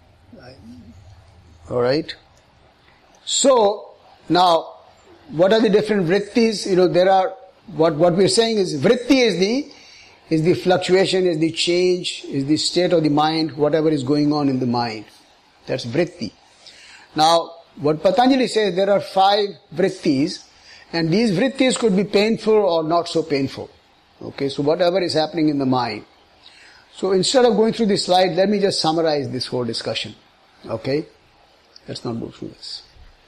Alright. So, now, what are the different vrittis? There are, what we're saying is, vritti is the fluctuation, is the change, is the state of the mind, whatever is going on in the mind. That's vritti. Now, what Patanjali says, there are 5 vrittis, and these vrittis could be painful or not so painful. Okay, so whatever is happening in the mind. So instead of going through this slide, let me just summarize this whole discussion. Okay? Let's not go through this.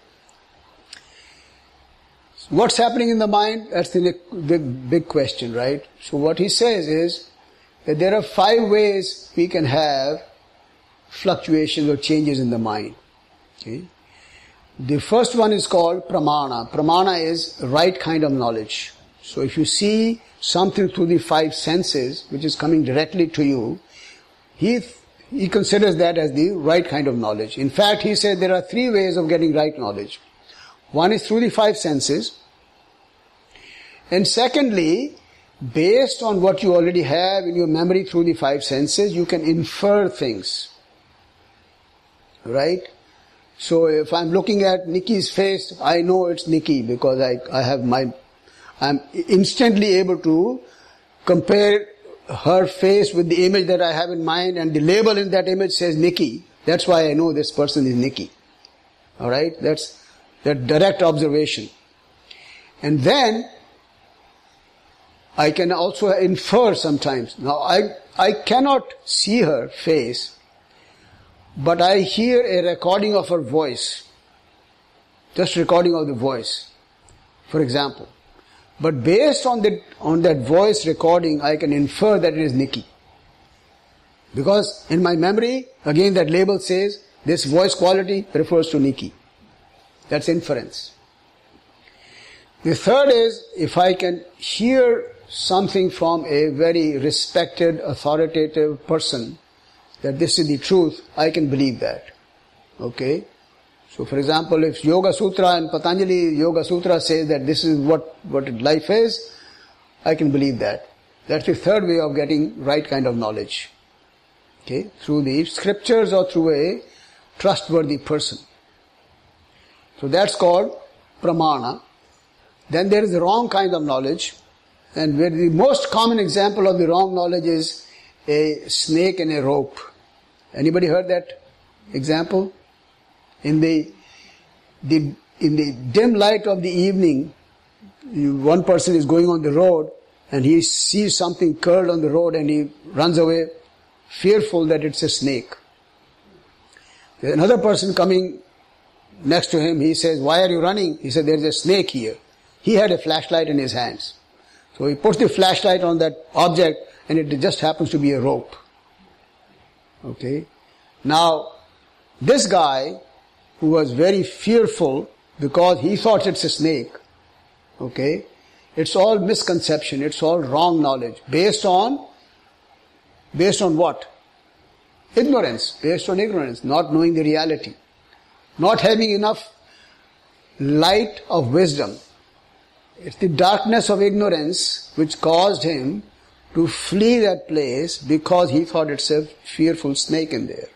So what's happening in the mind? That's the big question, right? So what he says is that there are 5 ways we can have fluctuations or changes in the mind. Okay? The first one is called pramana. Pramana is right kind of knowledge. So if you see something through the 5 senses, which is coming directly to you, he considers that as the right kind of knowledge. In fact, he said there are 3 ways of getting right knowledge. One is through the 5 senses. And secondly, based on what you already have in your memory through the 5 senses, you can infer things. Right? So if I'm looking at Nikki's face, I know it's Nikki because I'm instantly able to compare her face with the image that I have in mind, and the label in that image says Nikki. That's why I know this person is Nikki. Alright? That's that direct observation. And then I can also infer sometimes. Now I cannot see her face, but I hear a recording of her voice. Just recording of the voice, for example. But based on that voice recording, I can infer that it is Nikki. Because in my memory, again that label says, this voice quality refers to Nikki. That's inference. The third is, if I can hear something from a very respected, authoritative person, that this is the truth, I can believe that. Okay? So for example, if Yoga Sutra and Patanjali Yoga Sutra says that this is what life is, I can believe that. That's the third way of getting right kind of knowledge. Okay? Through the scriptures or through a trustworthy person. So that's called pramana. Then there is the wrong kind of knowledge. And where the most common example of the wrong knowledge is a snake and a rope. Anybody heard that example? In the dim light of the evening, one person is going on the road and he sees something curled on the road and he runs away, fearful that it's a snake. There's another person coming next to him. He says, "Why are you running?" He said, "There's a snake here." He had a flashlight in his hands. So he puts the flashlight on that object and it just happens to be a rope. Okay. Now, this guy who was very fearful because he thought it's a snake, okay, it's all misconception, it's all wrong knowledge. Based on what? Ignorance. Based on ignorance, not knowing the reality. Not having enough light of wisdom. It's the darkness of ignorance which caused him to flee that place because he thought it's a fearful snake in there.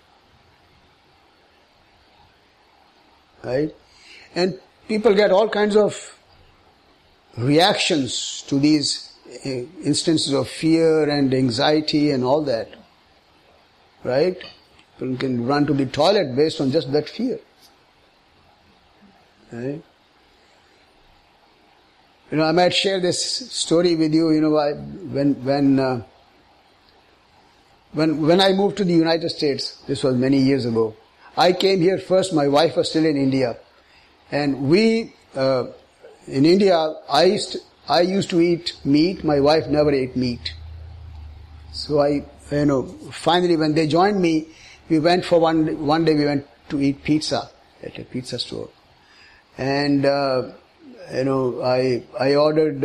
Right? And people get all kinds of reactions to these instances of fear and anxiety and all that. Right? People can run to the toilet based on just that fear. Right? I might share this story with you. When I moved to the United States, this was many years ago. I came here first. My wife was still in India, and in India, I used to eat meat. My wife never ate meat. So finally, when they joined me, we went for one day. We went to eat pizza at a pizza store, and I ordered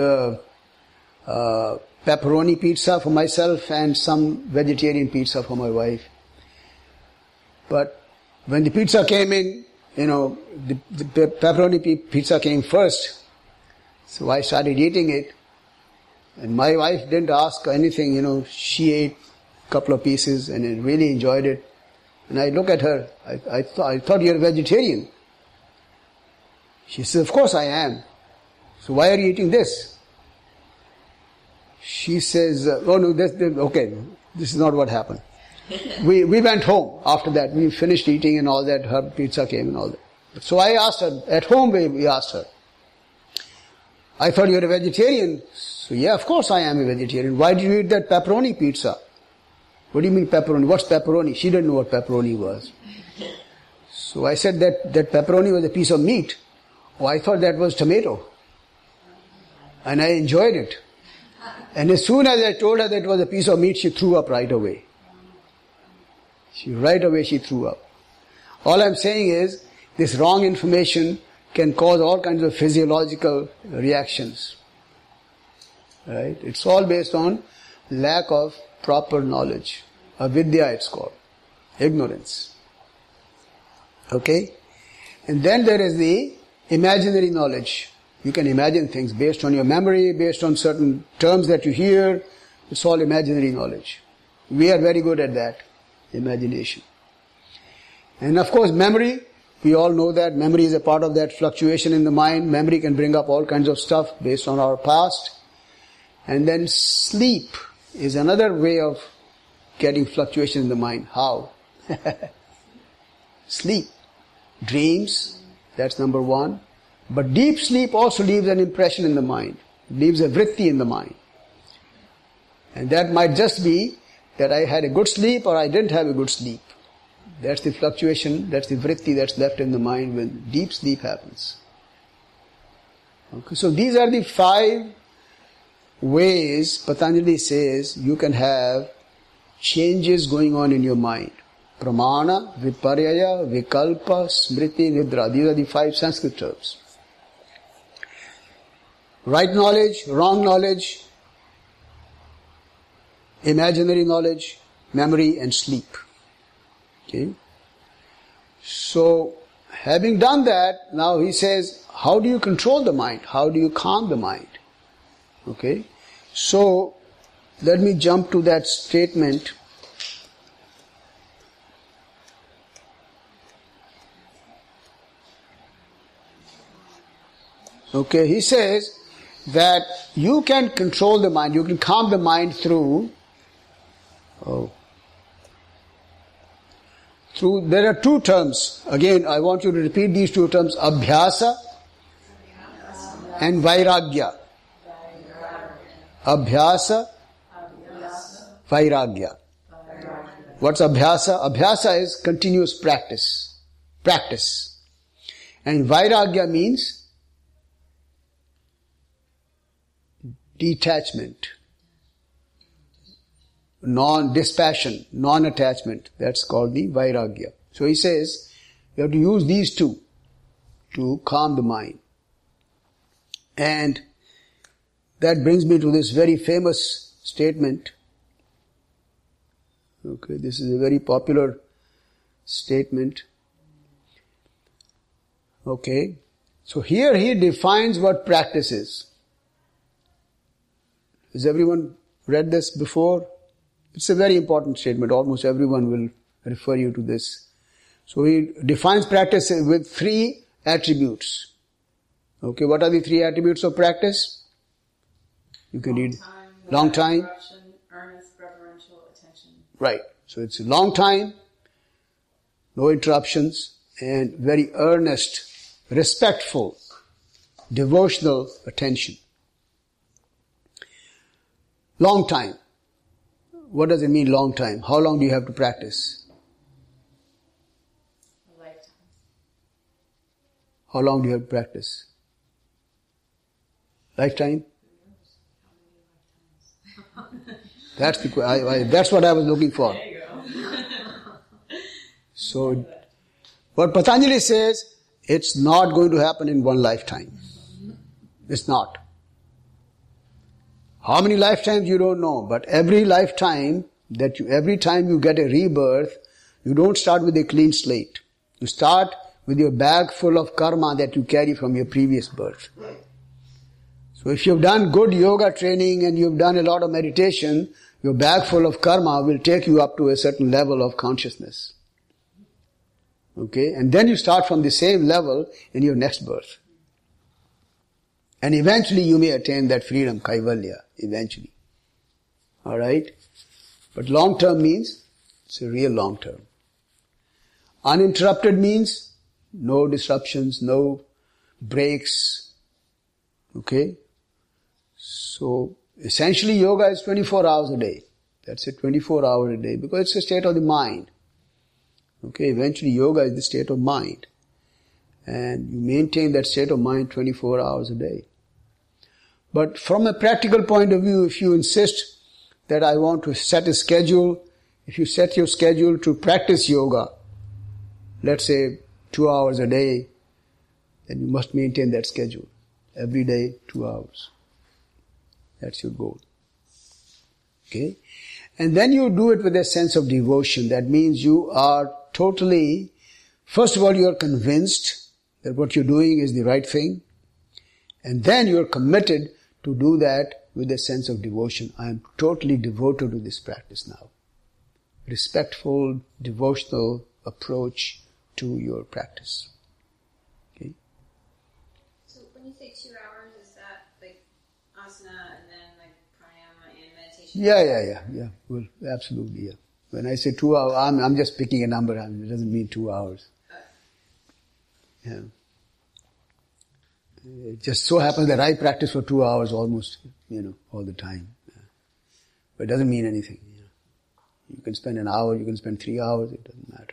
pepperoni pizza for myself and some vegetarian pizza for my wife. But when the pizza came in, the pepperoni pizza came first. So I started eating it. And my wife didn't ask anything, she ate a couple of pieces and really enjoyed it. And I look at her, I thought you're a vegetarian. She says, of course I am. So why are you eating this? She says, oh no, okay, this is not what happened. We went home after that. We finished eating and all that. Her pizza came and all that. So I asked her, at home we asked her, I thought you're a vegetarian. So yeah, of course I am a vegetarian. Why did you eat that pepperoni pizza? What do you mean pepperoni? What's pepperoni? She didn't know what pepperoni was. So I said that pepperoni was a piece of meat. Oh, I thought that was tomato. And I enjoyed it. And as soon as I told her that it was a piece of meat, she threw up right away. Right away she threw up. All I'm saying is, this wrong information can cause all kinds of physiological reactions. Right? It's all based on lack of proper knowledge. Avidya it's called. Ignorance. Okay? And then there is the imaginary knowledge. You can imagine things based on your memory, based on certain terms that you hear. It's all imaginary knowledge. We are very good at that. Imagination. And of course memory, we all know that memory is a part of that fluctuation in the mind. Memory can bring up all kinds of stuff based on our past. And then sleep is another way of getting fluctuation in the mind. How? Sleep. Dreams, that's number one. But deep sleep also leaves an impression in the mind. Leaves a vritti in the mind. And that might just be that I had a good sleep or I didn't have a good sleep. That's the fluctuation, that's the vritti that's left in the mind when deep sleep happens. Okay, so these are the 5 ways Patanjali says you can have changes going on in your mind. Pramana, Viparyaya, Vikalpa, Smriti, Nidra. These are the 5 Sanskrit terms. Right knowledge, wrong knowledge, imaginary knowledge, memory and sleep. Okay. So, having done that, now he says, how do you control the mind? How do you calm the mind? Okay. So, let me jump to that statement. Okay, he says that you can control the mind, you can calm the mind through, there are 2 terms. Again, I want you to repeat these 2 terms, Abhyasa and Vairagya. Abhyasa, Vairagya. What's Abhyasa? Abhyasa is continuous practice. Practice. And Vairagya means detachment, dispassion, non-attachment. That's called the Vairagya. So he says, you have to use these 2 to calm the mind. And that brings me to this very famous statement. Okay, this is a very popular statement. Okay, so here he defines what practice is. Has everyone read this before? It's a very important statement. Almost everyone will refer you to this. So he defines practice with 3 attributes. Okay, what are the 3 attributes of practice? You can read. Long time. Earnest, reverential attention. Right. So it's a long time, no interruptions, and very earnest, respectful, devotional attention. Long time. What does it mean, long time? How long do you have to practice? A lifetime. How long do you have to practice? Lifetime? That's that's what I was looking for. There you go. So, what Patanjali says, it's not going to happen in one lifetime. It's not. How many lifetimes you don't know, but every lifetime every time you get a rebirth, you don't start with a clean slate. You start with your bag full of karma that you carry from your previous birth. So if you've done good yoga training and you've done a lot of meditation, your bag full of karma will take you up to a certain level of consciousness. Okay? And then you start from the same level in your next birth. And eventually you may attain that freedom, kaivalya, eventually. Alright? But long term means, it's a real long term. Uninterrupted means, no disruptions, no breaks. Okay? So, essentially yoga is 24 hours a day. That's it, 24 hours a day, because it's a state of the mind. Okay, eventually yoga is the state of mind. And you maintain that state of mind 24 hours a day. But from a practical point of view, if you insist that I want to set a schedule, if you set your schedule to practice yoga, let's say 2 hours a day, then you must maintain that schedule. Every day, 2 hours. That's your goal. Okay? And then you do it with a sense of devotion. That means you are totally, first of all, you are convinced that what you're doing is the right thing. And then you are committed to do that with a sense of devotion. I am totally devoted to this practice now. Respectful, devotional approach to your practice. Okay? So when you say 2 hours, is that like asana and then like pranayama and meditation? Yeah. Well, absolutely, yeah. When I say 2 hours, I'm just picking a number. It doesn't mean 2 hours. Yeah. It just so happens that I practice for 2 hours almost, all the time. Yeah. But it doesn't mean anything. You can spend an hour, you can spend 3 hours, it doesn't matter.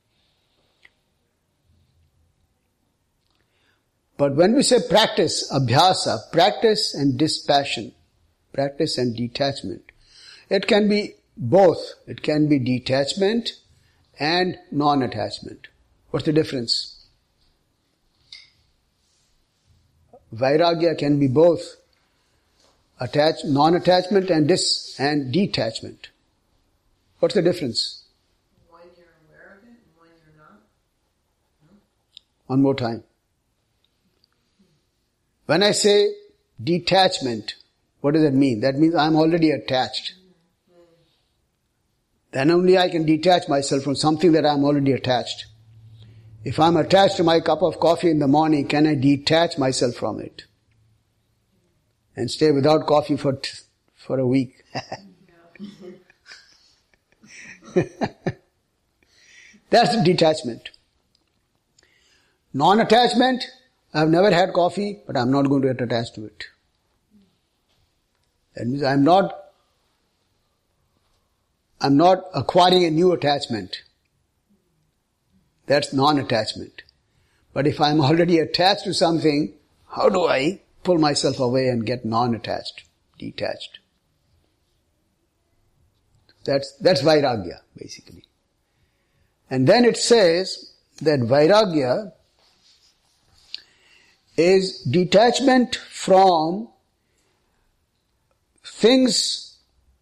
But when we say practice, abhyasa, practice and dispassion, practice and detachment, it can be both. It can be detachment and non-attachment. What's the difference? Vairagya can be both non-attachment and detachment. What's the difference? One you're aware of it and one you're not. One more time. When I say detachment, what does that mean? That means I'm already attached. Then only I can detach myself from something that I'm already attached. If I'm attached to my cup of coffee in the morning, can I detach myself from it? And stay without coffee for a week? That's detachment. Non-attachment, I've never had coffee, but I'm not going to get attached to it. That means I'm not acquiring a new attachment. That's non-attachment. But if I'm already attached to something, how do I pull myself away and get non-attached, detached? That's vairagya, basically. And then it says that vairagya is detachment from things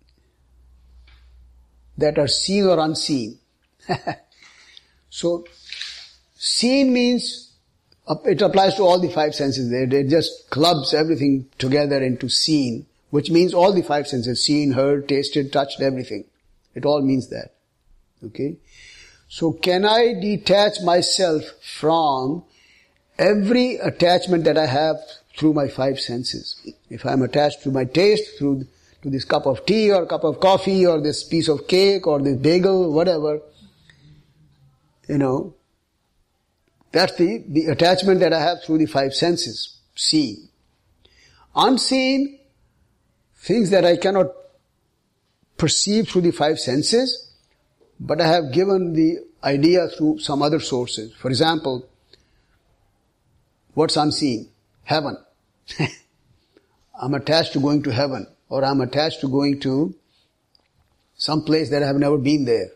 that are seen or unseen. So, seen means, it applies to all the five senses. It just clubs everything together into seen, which means all the five senses, seen, heard, tasted, touched, everything. It all means that. Okay? So can I detach myself from every attachment that I have through my five senses? If I'm attached to my taste, to this cup of tea or cup of coffee or this piece of cake or this bagel, whatever, That's the attachment that I have through the five senses. Seeing. Unseen, things that I cannot perceive through the five senses, but I have given the idea through some other sources. For example, what's unseen? Heaven. I'm attached to going to heaven, or I'm attached to going to some place that I have never been there.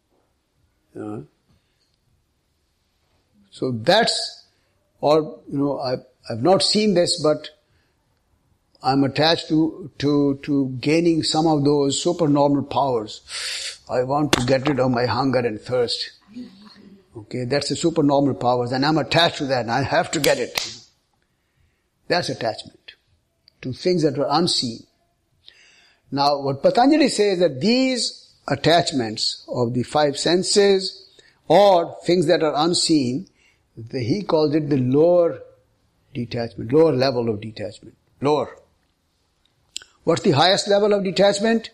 So that's, or I've not seen this, but I'm attached to gaining some of those supernormal powers. I want to get rid of my hunger and thirst. Okay, that's the supernormal powers, and I'm attached to that, and I have to get it. That's attachment to things that are unseen. Now, what Patanjali says that these attachments of the five senses or things that are unseen, he calls it the lower detachment, lower level of detachment. Lower. What's the highest level of detachment?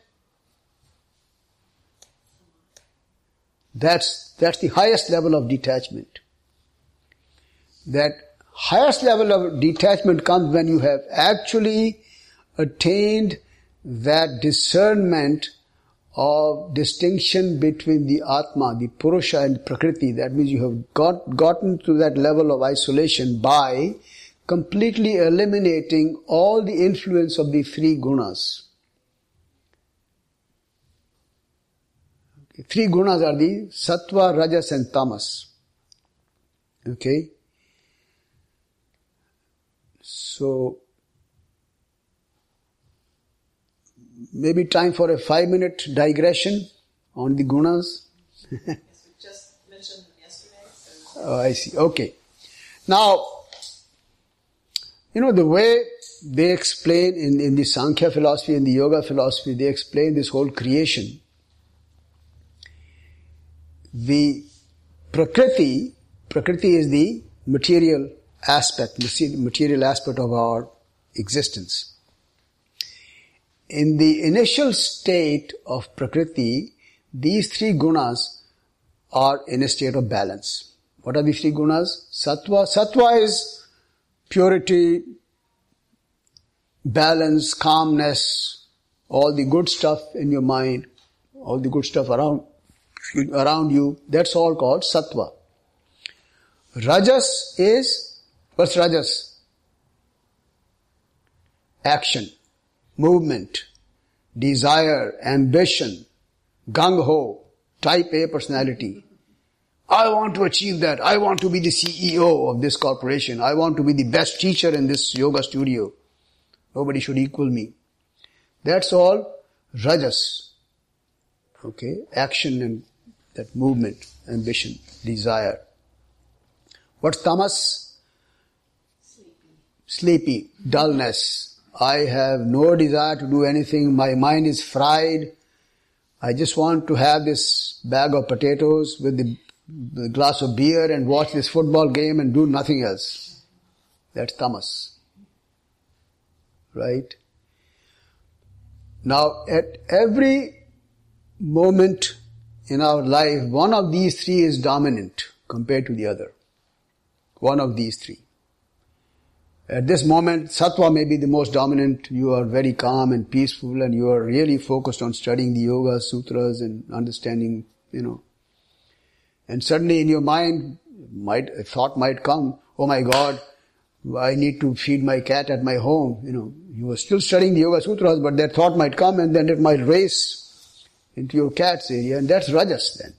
That's the highest level of detachment. That highest level of detachment comes when you have actually attained that discernment of distinction between the Atma, the Purusha and Prakriti. That means you have gotten to that level of isolation by completely eliminating all the influence of the three gunas. Three gunas are the Sattva, Rajas and Tamas. Okay? So, maybe time for a 5-minute digression on the gunas. Yes, we just mentioned them yesterday. So. Oh, I see. Okay. Now, the way they explain in the Sankhya philosophy and the Yoga philosophy, they explain this whole creation. The Prakriti is the material aspect of our existence. In the initial state of Prakriti, these three gunas are in a state of balance. What are the three gunas? Sattva. Sattva is purity, balance, calmness, all the good stuff in your mind, all the good stuff around you. That's all called Sattva. Rajas is, what's Rajas? Action, movement, desire, ambition, gung-ho, type A personality. I want to achieve that. I want to be the CEO of this corporation. I want to be the best teacher in this yoga studio. Nobody should equal me. That's all Rajas. Okay, action and that movement, ambition, desire. What's Tamas? Sleepy, dullness. I have no desire to do anything. My mind is fried. I just want to have this bag of potatoes with the glass of beer and watch this football game and do nothing else. That's tamas. Right? Now, at every moment in our life, one of these three is dominant compared to the other. One of these three. At this moment, Sattva may be the most dominant. You are very calm and peaceful and you are really focused on studying the Yoga Sutras and understanding, And suddenly in your mind, a thought might come, oh my God, I need to feed my cat at my home. You are still studying the Yoga Sutras, but that thought might come and then it might race into your cat's area, and that's Rajas then.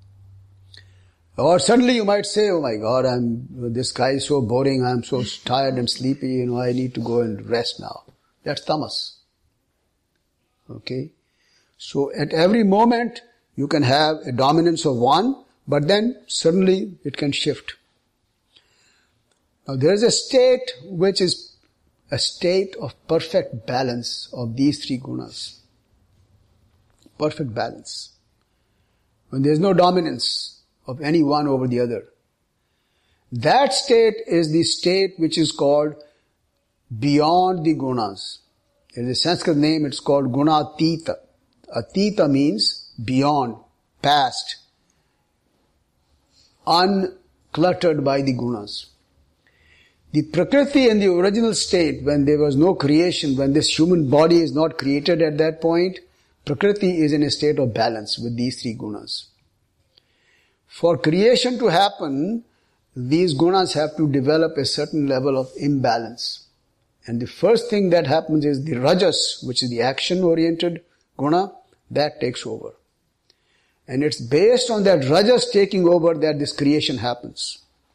Or suddenly you might say, oh my God, this guy is so boring, I'm so tired and sleepy, I need to go and rest now. That's Tamas. Okay? So at every moment, you can have a dominance of one, but then suddenly it can shift. Now there is a state which is a state of perfect balance of these three gunas. Perfect balance. When there is no dominance of any one over the other. That state is the state which is called beyond the gunas. There is a Sanskrit name, it's called Gunatita. Atita means beyond, past. uncluttered by the gunas. The Prakriti in the original state, when there was no creation, when this human body is not created at that point, Prakriti is in a state of balance with these three gunas. For creation to happen, these gunas have to develop a certain level of imbalance. And the first thing that happens is the rajas, which is the action-oriented guna, that takes over. And it's based on that rajas taking over that this creation happens.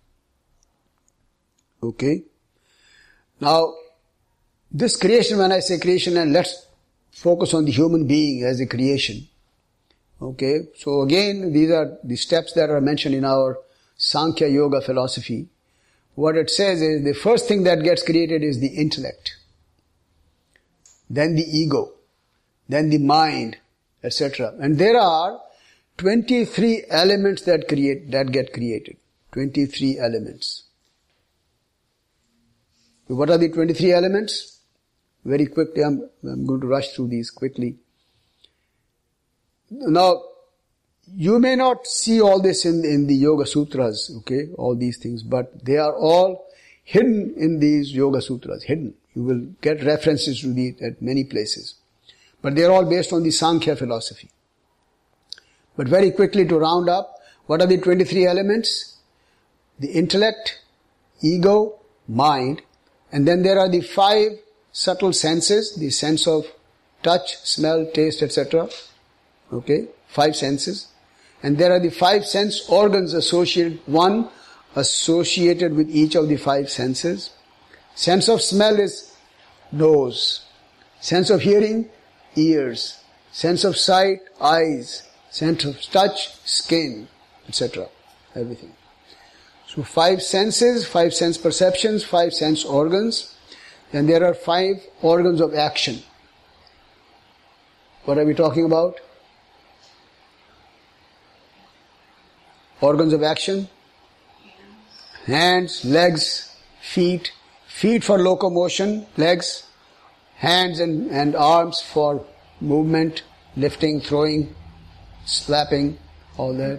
Okay? Now, this creation, when I say creation, and let's focus on the human being as a creation. Okay? So again, these are the steps that are mentioned in our Sankhya Yoga philosophy. What it says is the first thing that gets created is the intellect, then the ego, then the mind, etc. And there are 23 elements that get created. 23 elements. What are the 23 elements? Very quickly, I'm going to rush through these quickly. Now, you may not see all this in the Yoga Sutras, okay, all these things, but they are all hidden in these Yoga Sutras, hidden. You will get references to these at many places. But they are all based on the Sankhya philosophy. But very quickly to round up, what are the 23 elements? The intellect, ego, mind, and then there are the 5 subtle senses, the sense of touch, smell, taste, etc. Okay, 5 senses. And there are the 5 sense organs associated with each of the 5 senses. Sense of smell is nose. Sense of hearing, ears. Sense of sight, eyes. Sense of touch, skin, etc. Everything. So 5 senses, 5 sense perceptions, 5 sense organs. And there are 5 organs of action. What are we talking about? Organs of action? Hands, legs, feet. Feet for locomotion, legs. Hands and arms for movement, lifting, throwing, slapping, all that.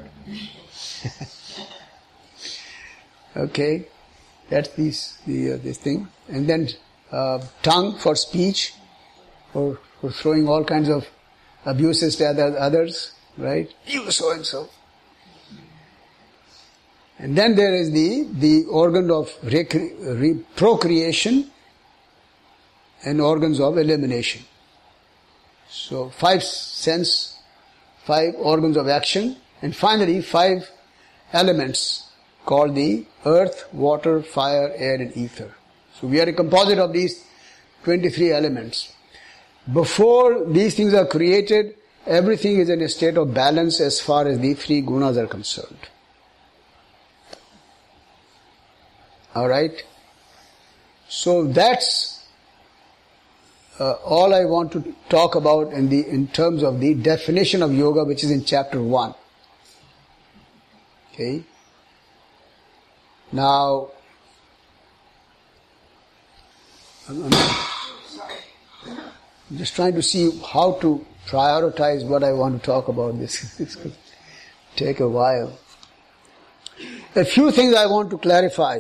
Okay, that's this thing. And then tongue for speech, for throwing all kinds of abuses to others, right? You so and so. And then there is the organ of procreation and organs of elimination. So 5 sense, 5 organs of action, and finally 5 elements called the earth, water, fire, air and ether. So we are a composite of these 23 elements. Before these things are created, everything is in a state of balance as far as the 3 gunas are concerned. Alright? So that's all I want to talk about in terms of the definition of yoga, which is in chapter 1. Okay? Now, I'm just trying to see how to prioritize what I want to talk about. This could take a while. A few things I want to clarify.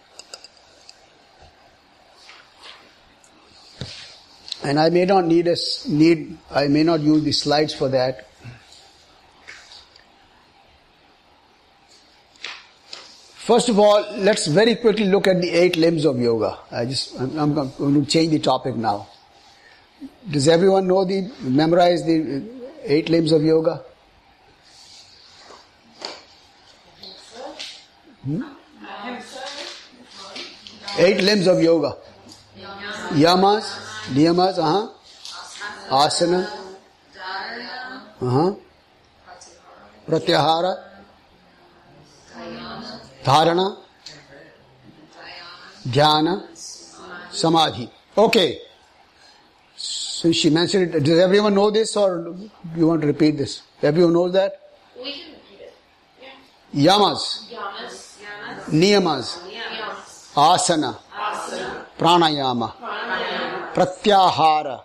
And I may not I may not use the slides for that. First of all, let's very quickly look at the 8 limbs of yoga. I'm going to change the topic now. Does everyone memorize the 8 limbs of yoga? 8 limbs of yoga. Yamas, niyamas, asana, pratyahara, dharana, dhyana, samadhi. Okay. So she mentioned it. Does everyone know this, or do you want to repeat this? Everyone knows that? We can repeat it. Yeah. Yamas, niyamas, asana, pranayama, pratyahara,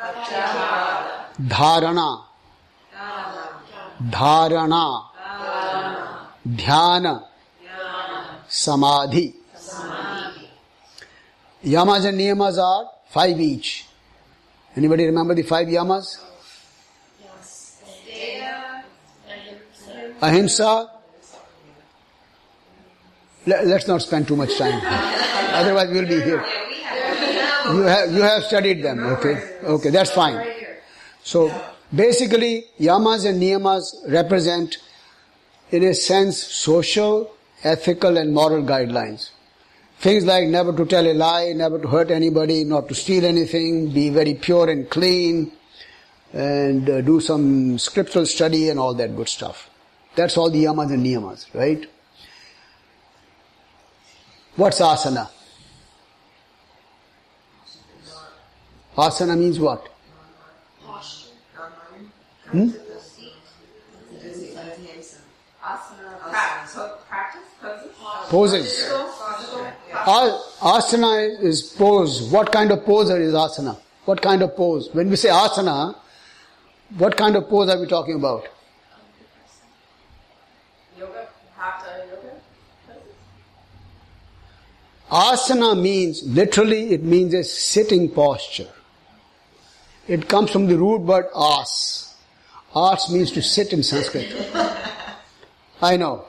dharana, dhyana, Samadhi. Yamas and niyamas are 5 each. Anybody remember the 5 yamas? Ahimsa. Let's not spend too much time. Otherwise we'll be here. You have studied them, okay? Okay, that's fine. So basically, yamas and niyamas represent, in a sense, social, ethical and moral guidelines. Things like never to tell a lie, never to hurt anybody, not to steal anything, be very pure and clean, and do some scriptural study and all that good stuff. That's all the yamas and niyamas, right? What's asana? Asana means what? Poses. Asana is pose. What kind of pose is asana? What kind of pose? When we say asana, what kind of pose are we talking about? Yoga, hatha yoga. Asana means, literally it means a sitting posture. It comes from the root word as. As means to sit in Sanskrit. I know.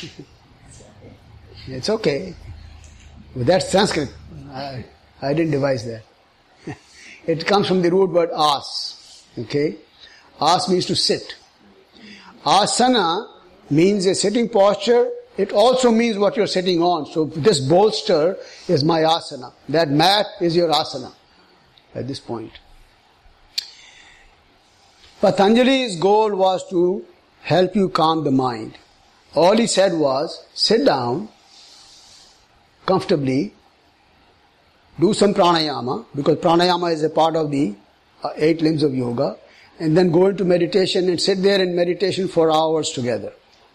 It's okay. But that's Sanskrit. I didn't devise that. It comes from the root word as. Okay? As means to sit. Asana means a sitting posture. It also means what you're sitting on. So this bolster is my asana. That mat is your asana at this point. Patanjali's goal was to help you calm the mind. All he said was, sit down comfortably, do some pranayama, because pranayama is a part of the 8 limbs of yoga, and then go into meditation and sit there in meditation for hours together.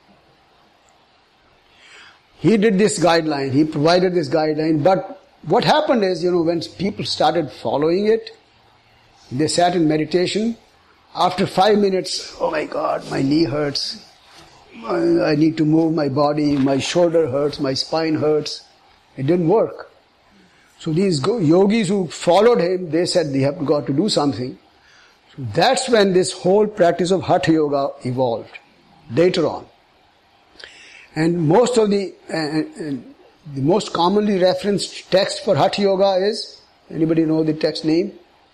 He did this guideline, he provided this guideline, but what happened is, when people started following it, they sat in meditation. After 5 minutes, oh my God, my knee hurts, I need to move my body, my shoulder hurts, my spine hurts. It didn't work. So these yogis who followed him, they said they have got to do something. So that's when this whole practice of Hatha Yoga evolved, later on. And most of the most commonly referenced text for Hatha Yoga is, anybody know the text name?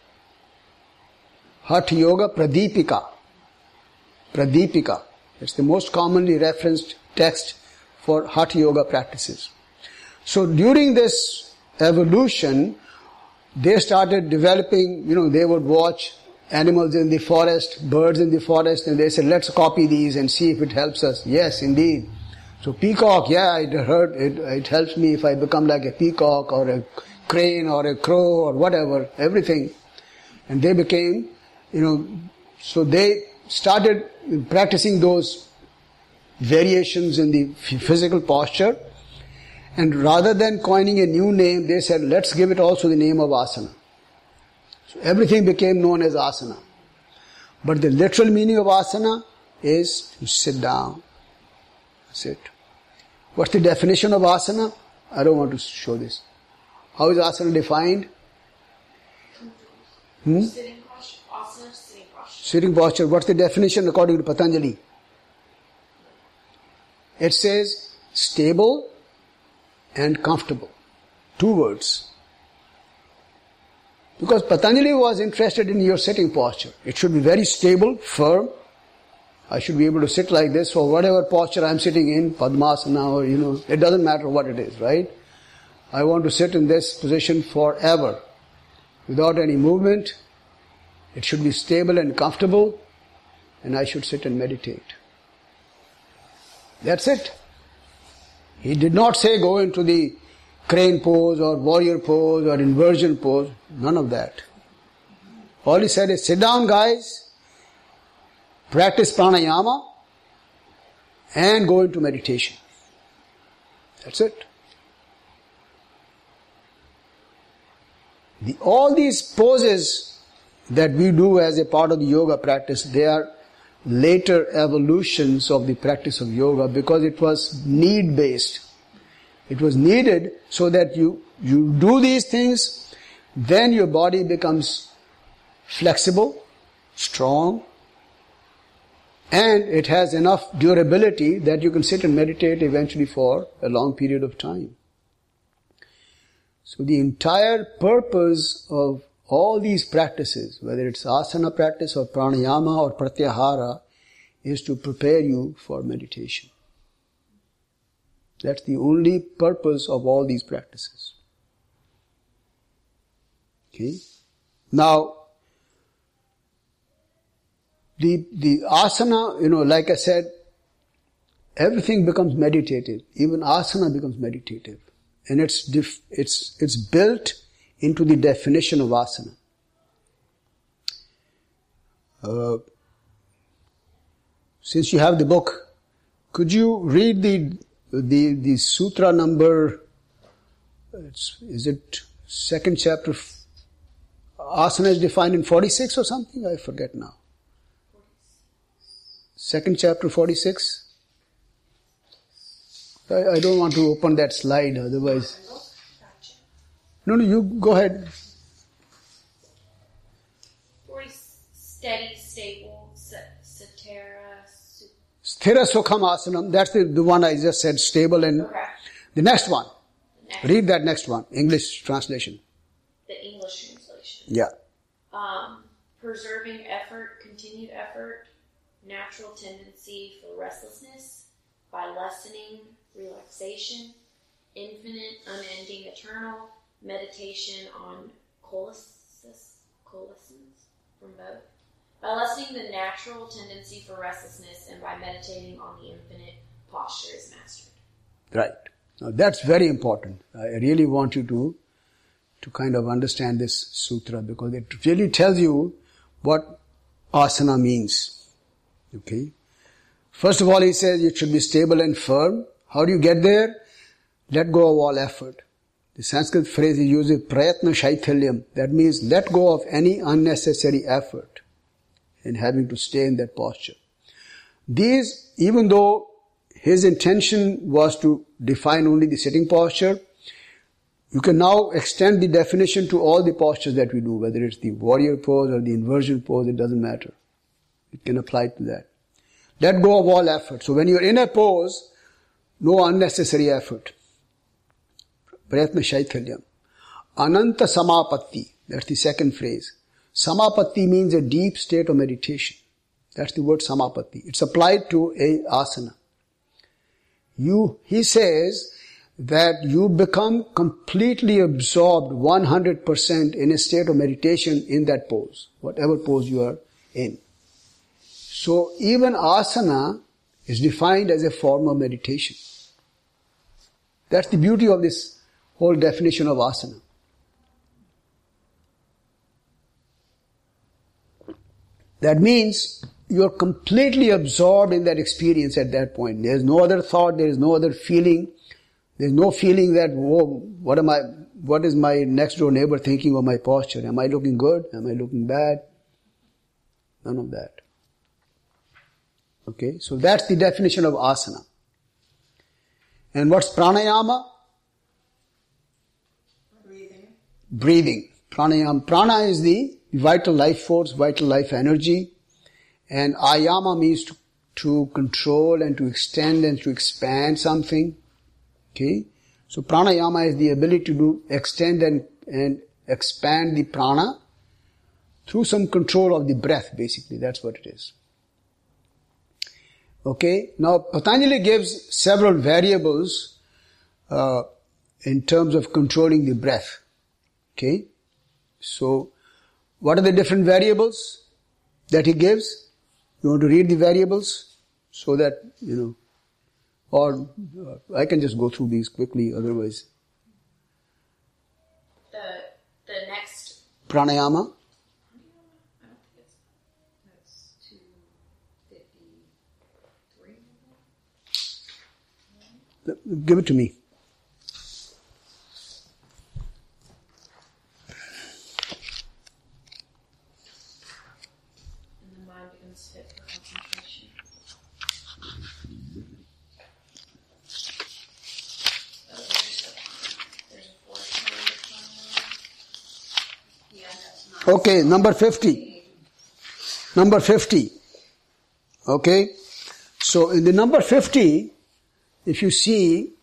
Hatha Yoga Pradipika. Pradipika. It's the most commonly referenced text for Hatha Yoga practices. So during this evolution, they started developing, they would watch animals in the forest, birds in the forest, and they said, let's copy these and see if it helps us. Yes, indeed. So peacock, it helps me if I become like a peacock or a crane or a crow or whatever, everything. And they became, so they started practicing those variations in the physical posture, and rather than coining a new name, they said, let's give it also the name of asana. So everything became known as asana. But the literal meaning of asana is to sit down. That's it. What's the definition of asana? I don't want to show this. How is asana defined? Sitting posture. Asana, sitting posture. Sitting posture. What's the definition according to Patanjali? It says stable and comfortable. 2 words. Because Patanjali was interested in your sitting posture. It should be very stable, firm. I should be able to sit like this for whatever posture I'm sitting in, Padmasana or, it doesn't matter what it is, right? I want to sit in this position forever, without any movement. It should be stable and comfortable, and I should sit and meditate. That's it. He did not say go into the crane pose or warrior pose or inversion pose. None of that. All he said is sit down guys, practice pranayama and go into meditation. That's it. All these poses that we do as a part of the yoga practice, they are later evolutions of the practice of yoga because it was need-based. It was needed so that you do these things, then your body becomes flexible, strong, and it has enough durability that you can sit and meditate eventually for a long period of time. So the entire purpose of all these practices, whether it's asana practice or pranayama or pratyahara, is to prepare you for meditation. That's the only purpose of all these practices. Okay? Now, the asana, like I said, everything becomes meditative. Even asana becomes meditative. And it's built into the definition of asana. Since you have the book, could you read the sutra number? Is it second chapter? Asana is defined in 46 or something? I forget now. Second chapter 46. I don't want to open that slide, otherwise. No, you go ahead. Steady, stable, satara. Sthira Sukham Asanam. That's the one I just said, stable. And okay. The next one. Read that next one. English translation. The English translation. Yeah. Preserving effort, continued effort, natural tendency for restlessness by lessening relaxation, infinite, unending, eternal, meditation on coalescence from both. By lessening the natural tendency for restlessness and by meditating on the infinite, posture is mastered. Right. Now that's very important. I really want you to kind of understand this sutra because it really tells you what asana means. Okay. First of all, he says it should be stable and firm. How do you get there? Let go of all effort. The Sanskrit phrase he uses, prayatna shaithalyam. That means let go of any unnecessary effort in having to stay in that posture. These, even though his intention was to define only the sitting posture, you can now extend the definition to all the postures that we do, whether it's the warrior pose or the inversion pose, it doesn't matter. It can apply to that. Let go of all effort. So when you're in a pose, no unnecessary effort. Prayatna shaithalyam. Ananta samapatti. That's the second phrase. Samapatti means a deep state of meditation. That's the word samapatti. It's applied to a asana. He says that you become completely absorbed 100% in a state of meditation in that pose, whatever pose you are in. So even asana is defined as a form of meditation. That's the beauty of this whole definition of asana. That means you're completely absorbed in that experience at that point. There's no other thought, there is no other feeling. There's no feeling that, what is my next door neighbor thinking of my posture? Am I looking good? Am I looking bad? None of that. Okay, so that's the definition of asana. And what's pranayama? Breathing. Pranayama. Prana is the vital life force, vital life energy. And ayama means to control and to extend and to expand something. Okay? So pranayama is the ability to extend and expand the prana through some control of the breath, basically. That's what it is. Okay? Now, Patanjali gives several variables in terms of controlling the breath. Okay? So, what are the different variables that he gives? You want to read the variables so that, or I can just go through these quickly, otherwise. The next Pranayama. I don't think that's 253. Give it to me. and the mind becomes fit for concentration. Okay, number 50. Number 50. Okay. So in the number 50, if you see,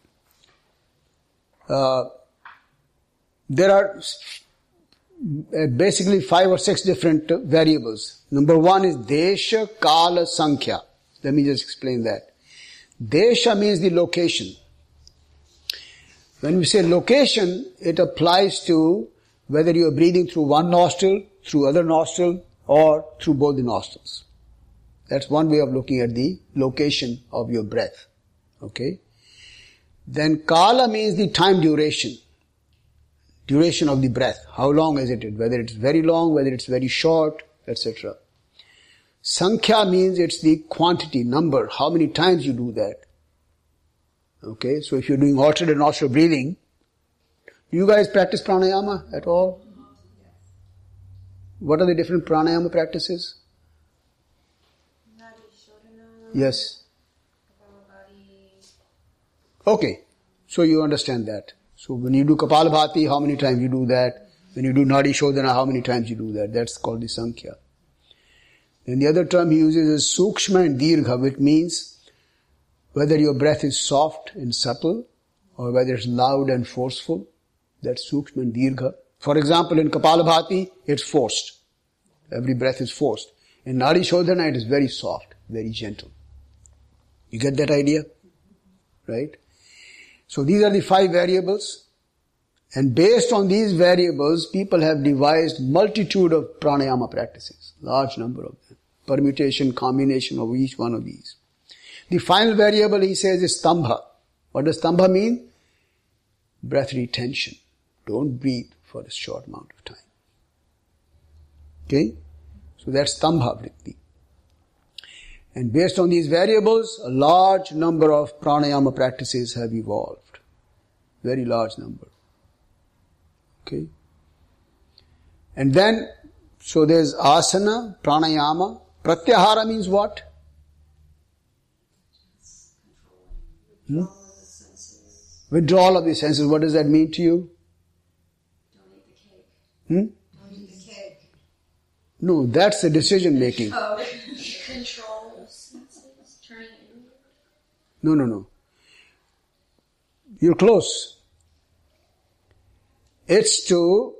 there are basically 5 or 6 different variables. Number 1 is Desha, Kala, Sankhya. Let me just explain that. Desha means the location. When we say location, it applies to whether you are breathing through one nostril, through other nostril, or through both the nostrils. That's one way of looking at the location of your breath. Okay? Then Kala means the time duration. Duration of the breath. How long is it? Whether it's very long, whether it's very short, etc. Sankhya means it's the quantity, number, how many times you do that. Okay, so if you're doing alternate nostril breathing, do you guys practice pranayama at all? What are the different pranayama practices? Yes. Okay, so you understand that. So when you do Kapalabhati, how many times you do that? When you do Nadi Shodhana, how many times you do that? That's called the Sankhya. Then the other term he uses is Sukshma and Dirgha, which means whether your breath is soft and subtle or whether it's loud and forceful. That's Sukshma and Dirgha. For example, in Kapalabhati, it's forced. Every breath is forced. In Nadi Shodhana, it is very soft, very gentle. You get that idea? Right? So these are the 5 variables. And based on these variables, people have devised multitude of pranayama practices. Large number of them. Permutation, combination of each one of these. The final variable, he says, is stambha. What does stambha mean? Breath retention. Don't breathe for a short amount of time. Okay? So that's stambha vritti. And based on these variables, a large number of pranayama practices have evolved. Very large number. Okay? And then, so there's asana, pranayama. Pratyahara means what? Withdrawal of the senses. What does that mean to you? Don't eat the cake. Don't eat the cake. No, that's the decision making. Control of senses, turning No. inward. You're close. It's to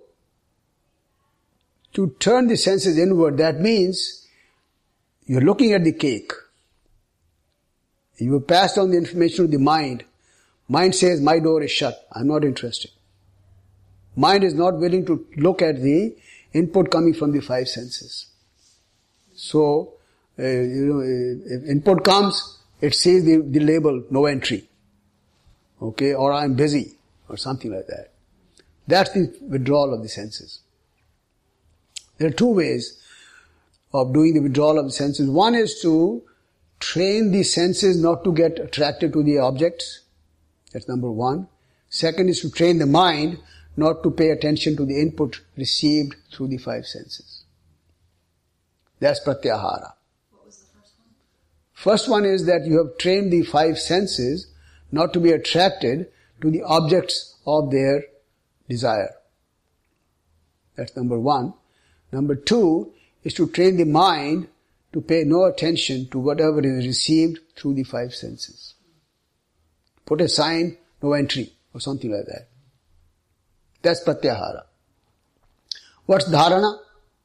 turn the senses inward. That means you're looking at the cake. You have passed on the information to the mind. Mind says, my door is shut. I'm not interested. Mind is not willing to look at the input coming from the 5 senses. So, if input comes, it says the label, no entry. Okay, or I'm busy, or something like that. That's the withdrawal of the senses. There are 2 ways of doing the withdrawal of the senses. One is to train the senses not to get attracted to the objects. That's number 1. Second is to train the mind not to pay attention to the input received through the 5 senses. That's pratyahara. What was the first one? First one is that you have trained the 5 senses not to be attracted to the objects of their desire. That's number 1. Number 2 is to train the mind to pay no attention to whatever is received through the 5 senses. Put a sign, no entry, or something like that. That's pratyahara. What's dharana?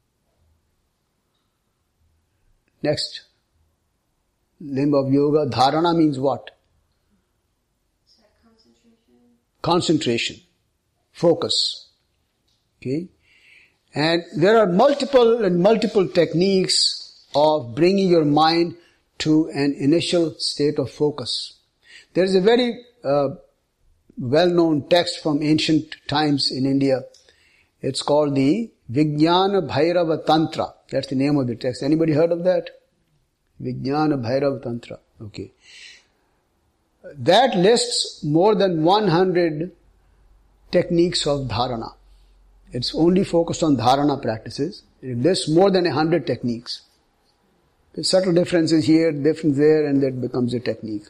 Next limb of yoga. Dharana means what? Is that concentration? Concentration. Focus. Okay? And there are multiple techniques of bringing your mind to an initial state of focus. There is a very well-known text from ancient times in India. It's called the Vijnana Bhairava Tantra. That's the name of the text. Anybody heard of that? Vijnana Bhairava Tantra. Okay. That lists more than 100 techniques of dharana. It's only focused on dharana practices. It lists more than 100 techniques. There's subtle differences here, difference there, and that becomes a technique.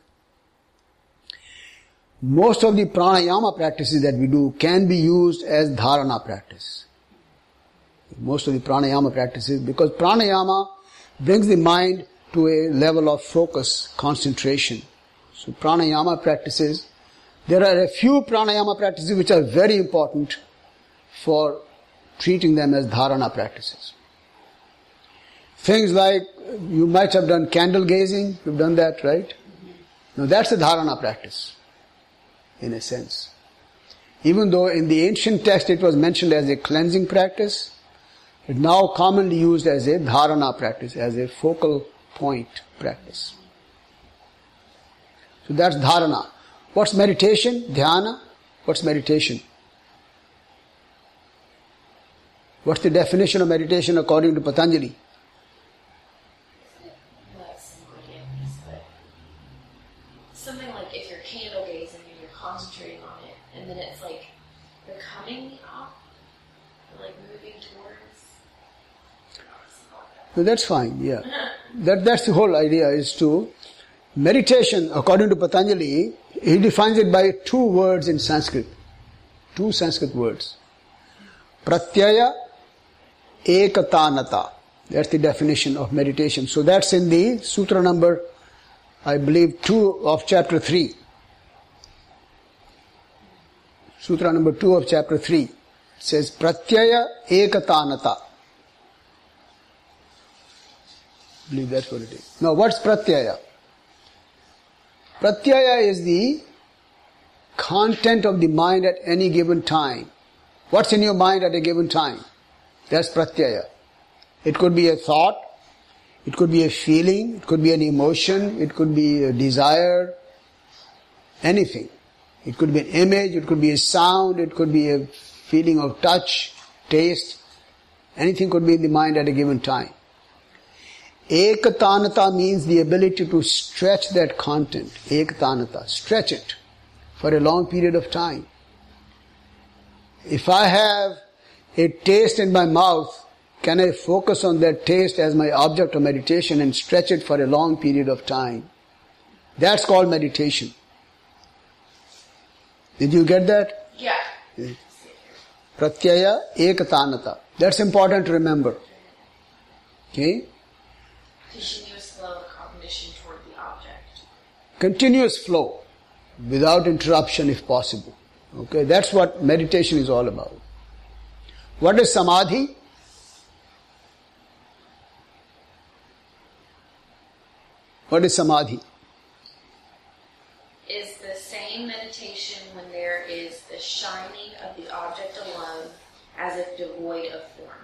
Most of the pranayama practices that we do can be used as dharana practice. most of the pranayama practices, because pranayama brings the mind to a level of focus, concentration. So pranayama practices, there are a few pranayama practices which are very important for treating them as dharana practices. Things like, you might have done candle gazing, you've done that, right? Now that's a dharana practice, in a sense. Even though in the ancient text it was mentioned as a cleansing practice, it's now commonly used as a dharana practice, as a focal point practice. So that's dharana. What's meditation? Dhyana. What's meditation? What's the definition of meditation according to Patanjali? Something like if you're candle gazing and you're concentrating on it, and then it's like becoming up, like moving towards. No, that's fine, yeah. That's the whole idea, is to meditation, according to Patanjali, he defines it by two words in Sanskrit. Two Sanskrit words. Pratyaya, ekatanata. That's the definition of meditation. So that's in the sutra number, I believe, 2 of chapter 3. Sutra number 2 of chapter 3. It says, Pratyaya ekatanata. I believe that's what it is. Now, what's pratyaya? Pratyaya is the content of the mind at any given time. What's in your mind at a given time? That's pratyaya. It could be a thought, it could be a feeling, it could be an emotion, it could be a desire, anything. It could be an image, it could be a sound, it could be a feeling of touch, taste. Anything could be in the mind at a given time. Ekatanata means the ability to stretch that content. Ekatanata. Stretch it for a long period of time. If I have a taste in my mouth, can I focus on that taste as my object of meditation and stretch it for a long period of time? That's called meditation. Did you get that? Yeah. Pratyaya ekatanata. That's important to remember. Okay? Continuous flow of cognition toward the object. Continuous flow, without interruption if possible. Okay? That's what meditation is all about. What is samadhi? What is samadhi? Is the same meditation when there is the shining of the object alone as if devoid of form.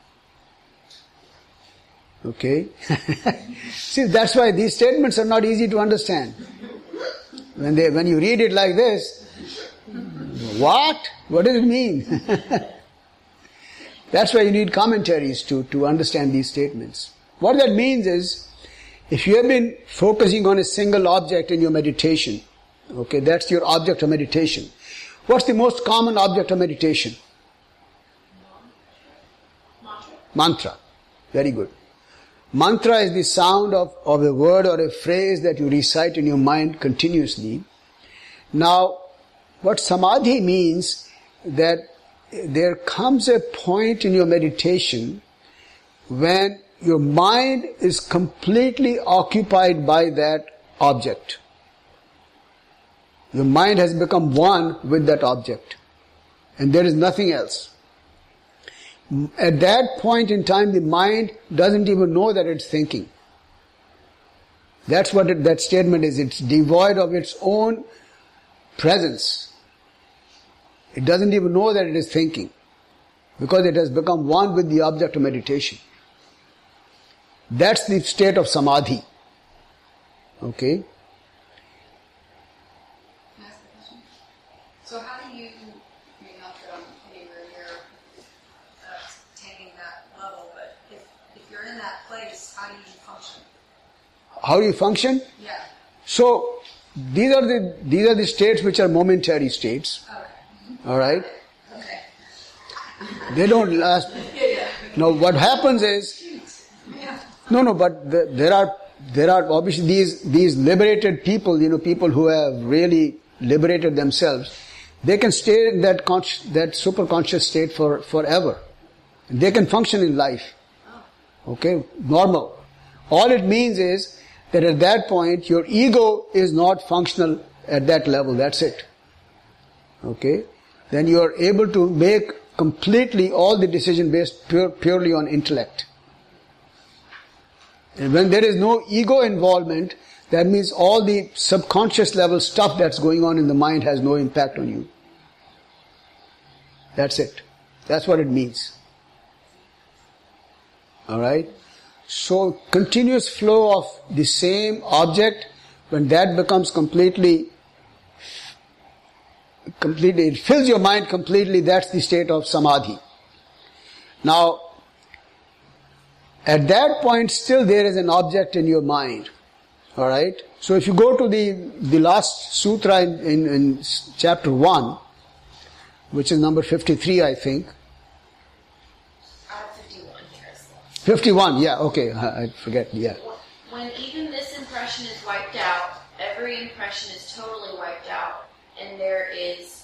Okay. See, that's why these statements are not easy to understand. When you read it like this, what? What does it mean? That's why you need commentaries to understand these statements. What that means is, if you have been focusing on a single object in your meditation, okay, that's your object of meditation. What's the most common object of meditation? Mantra. Very good. Mantra is the sound of a word or a phrase that you recite in your mind continuously. Now, what samadhi means, that there comes a point in your meditation when your mind is completely occupied by that object. Your mind has become one with that object, and there is nothing else. At that point in time, the mind doesn't even know that it's thinking. That's what that statement is. It's devoid of its own presence. It doesn't even know that it is thinking, because it has become one with the object of meditation. That's the state of samadhi. Okay? Can I ask a question? So how do you, not that I'm anywhere near attaining that level, but if you're in that place, how do you function? How do you function? Yeah. So, these are the states which are momentary states. Okay. Alright? Okay. They don't last. Yeah. Now what happens is, but there are obviously these liberated people, people who have really liberated themselves. They can stay in that superconscious state forever. They can function in life. Okay, normal. All it means is that at that point your ego is not functional at that level. That's it. Okay, then you are able to make completely all the decision based purely on intellect. And when there is no ego involvement, that means all the subconscious level stuff that's going on in the mind has no impact on you. That's it. That's what it means. Alright? So, continuous flow of the same object, when that becomes completely, it fills your mind completely, that's the state of samadhi. Now, at that point still there is an object in your mind. Alright? So if you go to the last sutra in chapter 1, which is number 53 I think. 51 here as well. 51, yeah, okay, I forget, yeah. When even this impression is wiped out, every impression is totally wiped out, and there is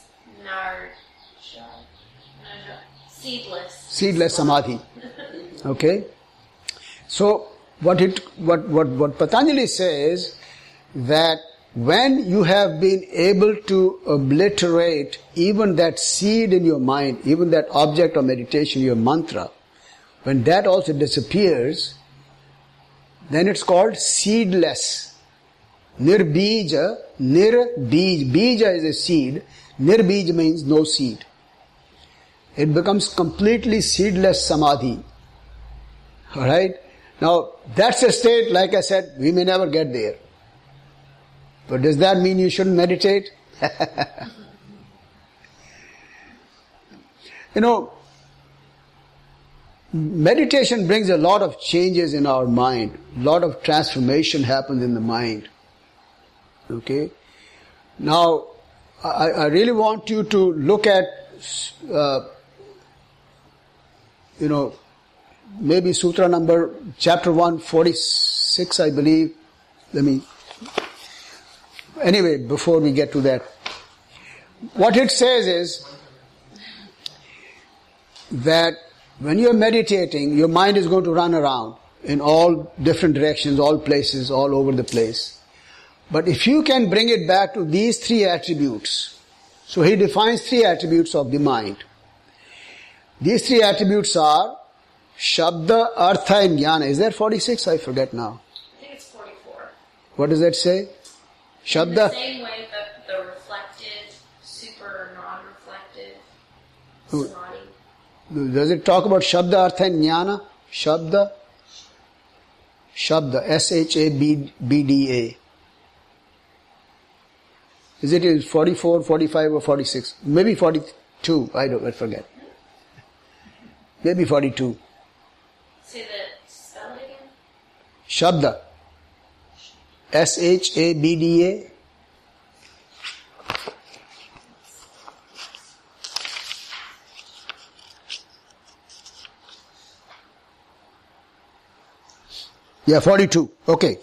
seedless samadhi. Okay? So what Patanjali says, that when you have been able to obliterate even that seed in your mind, even that object of meditation, your mantra, when that also disappears, then it's called seedless. Nirbija, bija is a seed, nirbija means no seed. It becomes completely seedless samadhi. Alright? Now, that's a state, like I said, we may never get there. But does that mean you shouldn't meditate? Meditation brings a lot of changes in our mind. A lot of transformation happens in the mind. Okay? Now, I really want you to look at, maybe sutra number, chapter 146, I believe. Anyway, before we get to that, what it says is that when you're meditating, your mind is going to run around in all different directions, all places, all over the place. But if you can bring it back to these three attributes, so he defines three attributes of the mind. These three attributes are Shabda, Artha and Jnana. Is that 46? I forget now. I think it's 44. What does that say? Shabda. In the same way that the reflective, super non-reflective, samadhi. Does it talk about Shabda, Artha and Jnana? Shabda, Shabda. Is it in 44, 45 or 46? Maybe 42. I forget. Maybe 42. Say the spell it again. Shabda. Shabda. Yeah, 42. Okay.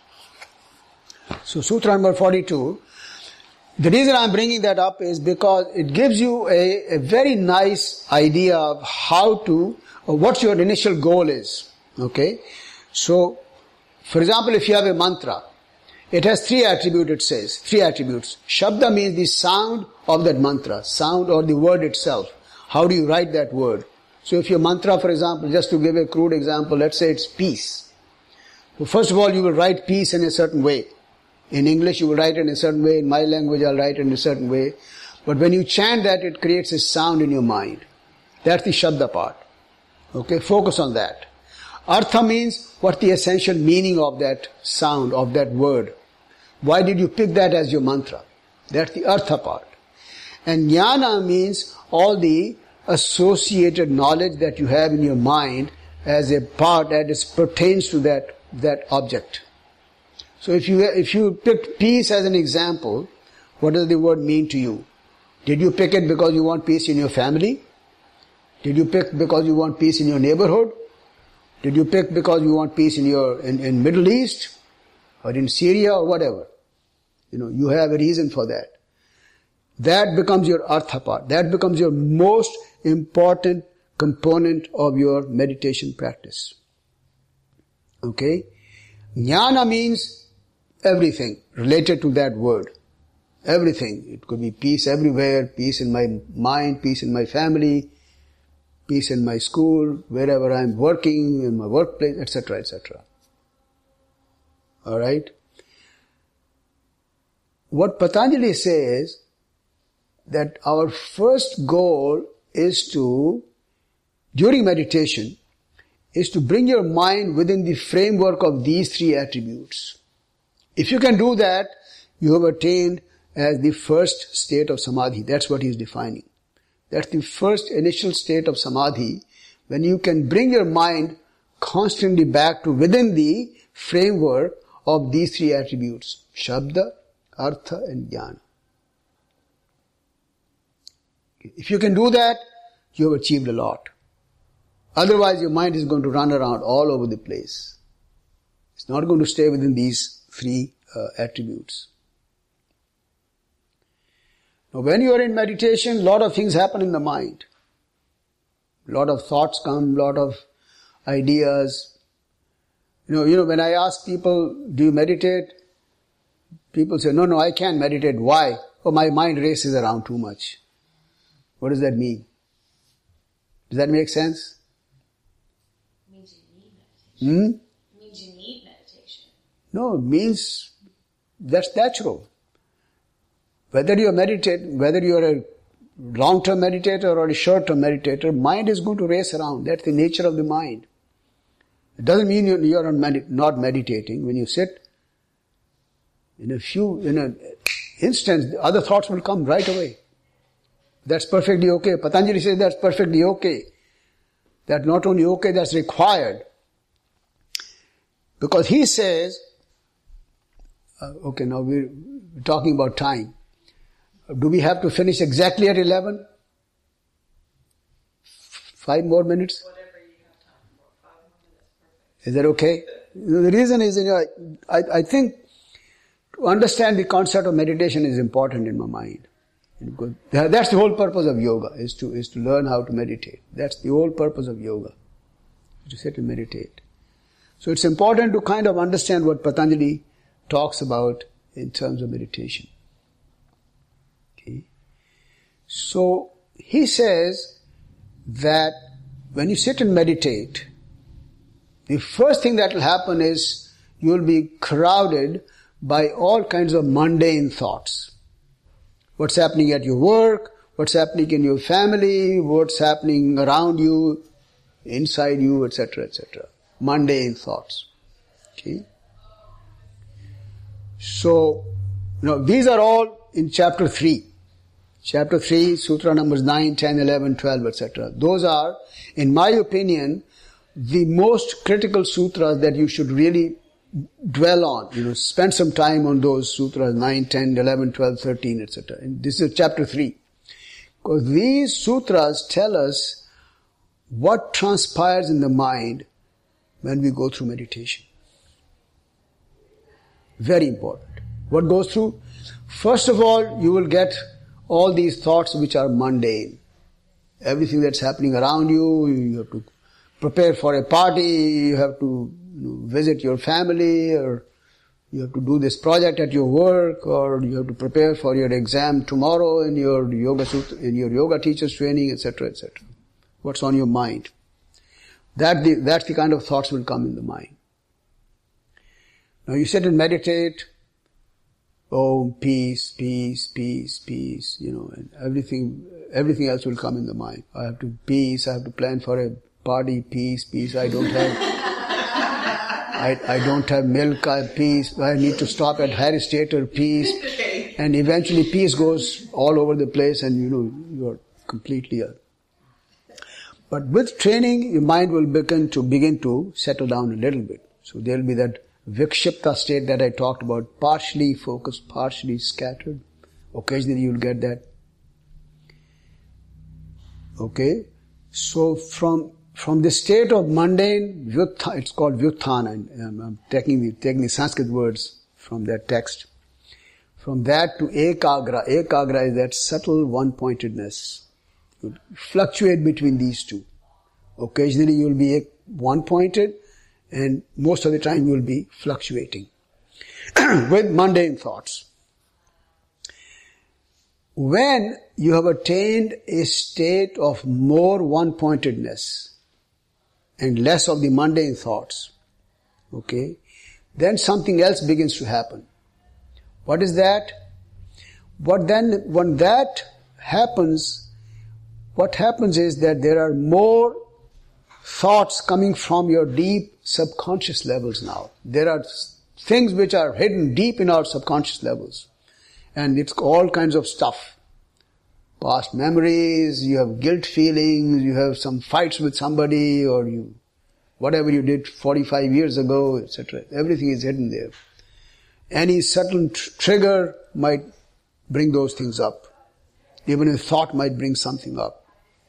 So sutra number 42. The reason I'm bringing that up is because it gives you a very nice idea of how to, or what your initial goal is. Okay? So, for example, if you have a mantra, it has three attributes, it says. Three attributes. Shabda means the sound of that mantra, sound or the word itself. How do you write that word? So if your mantra, for example, just to give a crude example, let's say it's peace. So first of all, you will write peace in a certain way. In English, you will write it in a certain way. In my language, I'll write it in a certain way. But when you chant that, it creates a sound in your mind. That's the Shabda part. Okay, focus on that. Artha means what the essential meaning of that sound, of that word. Why did you pick that as your mantra? That's the Artha part. And Jnana means all the associated knowledge that you have in your mind as a part that pertains to that object. So if you picked peace as an example, what does the word mean to you? Did you pick it because you want peace in your family? Did you pick because you want peace in your neighborhood? Did you pick because you want peace in Middle East or in Syria or whatever? You have a reason for that. That becomes your Artha part. That becomes your most important component of your meditation practice. Okay? Jnana means everything related to that word. Everything. It could be peace everywhere, peace in my mind, peace in my family, peace in my school, wherever I'm working, in my workplace, etc., etc. Alright? What Patanjali says, that our first goal is to, during meditation, is to bring your mind within the framework of these three attributes. If you can do that, you have attained as the first state of samadhi. That's what he is defining. That's the first initial state of samadhi, when you can bring your mind constantly back to within the framework of these three attributes: Shabda, Artha and Jnana. If you can do that, you have achieved a lot. Otherwise, your mind is going to run around all over the place. It's not going to stay within these three attributes. Now, when you are in meditation, a lot of things happen in the mind. A lot of thoughts come, a lot of ideas. You know, when I ask people, do you meditate? People say, no, I can't meditate. Why? Oh, my mind races around too much. What does that mean? Does that make sense? It means you need meditation. It means you need meditation. No, it means that's natural. Whether you are a long-term meditator or a short-term meditator, mind is going to race around. That's the nature of the mind. It doesn't mean you are not meditating. When you sit, in an instant, other thoughts will come right away. That's perfectly okay. Patanjali says that's perfectly okay. That's not only okay, that's required. Because he says, okay, now we're talking about time. Do we have to finish exactly at 11? 5 more minutes? Whatever you have time for. 5 more minutes, perfect. Is that okay? The reason is, I think to understand the concept of meditation is important in my mind. Because that's the whole purpose of yoga, is to learn how to meditate. That's the whole purpose of yoga, to sit and meditate. So it's important to kind of understand what Patanjali talks about in terms of meditation. Okay. So he says that when you sit and meditate, the first thing that will happen is you will be crowded by all kinds of mundane thoughts. What's happening at your work, what's happening in your family, what's happening around you, inside you, etc., etc. Mundane thoughts. Okay? So, these are all in chapter 3. Chapter 3, sutra numbers 9, 10, 11, 12, etc. Those are, in my opinion, the most critical sutras that you should really dwell on. Spend some time on those sutras, 9, 10, 11, 12, 13, etc. And this is chapter 3. Because these sutras tell us what transpires in the mind when we go through meditation. Very important. What goes through? First of all, you will get all these thoughts which are mundane. Everything that's happening around you, you have to prepare for a party, you have to visit your family, or you have to do this project at your work, or you have to prepare for your exam tomorrow in your yoga teacher's training, etc., etc. What's on your mind? That's the kind of thoughts will come in the mind. Now you sit and meditate. Oh, peace, peace, peace, peace. And everything else will come in the mind. I have to peace. I have to plan for a party. Peace, peace. I don't have milk. Peace. I need to stop at Harris Theatre. Peace. And eventually peace goes all over the place, and you are completely. But with training, your mind will begin to settle down a little bit. So there will be that vikshipta state that I talked about, partially focused, partially scattered. Occasionally you will get that. Okay? So from the state of mundane, it's called vyuthana, and I'm taking the Sanskrit words from that text. From that to ekagra. Ekagra is that subtle one-pointedness. You fluctuate between these two. Occasionally you will be one-pointed, and most of the time you will be fluctuating with mundane thoughts. When you have attained a state of more one-pointedness and less of the mundane thoughts, okay, then something else begins to happen. What is that? When that happens, what happens is that there are more thoughts coming from your deep subconscious levels now. There are things which are hidden deep in our subconscious levels. And it's all kinds of stuff. Past memories, you have guilt feelings, you have some fights with somebody, or whatever you did 45 years ago, etc. Everything is hidden there. Any subtle trigger might bring those things up. Even a thought might bring something up.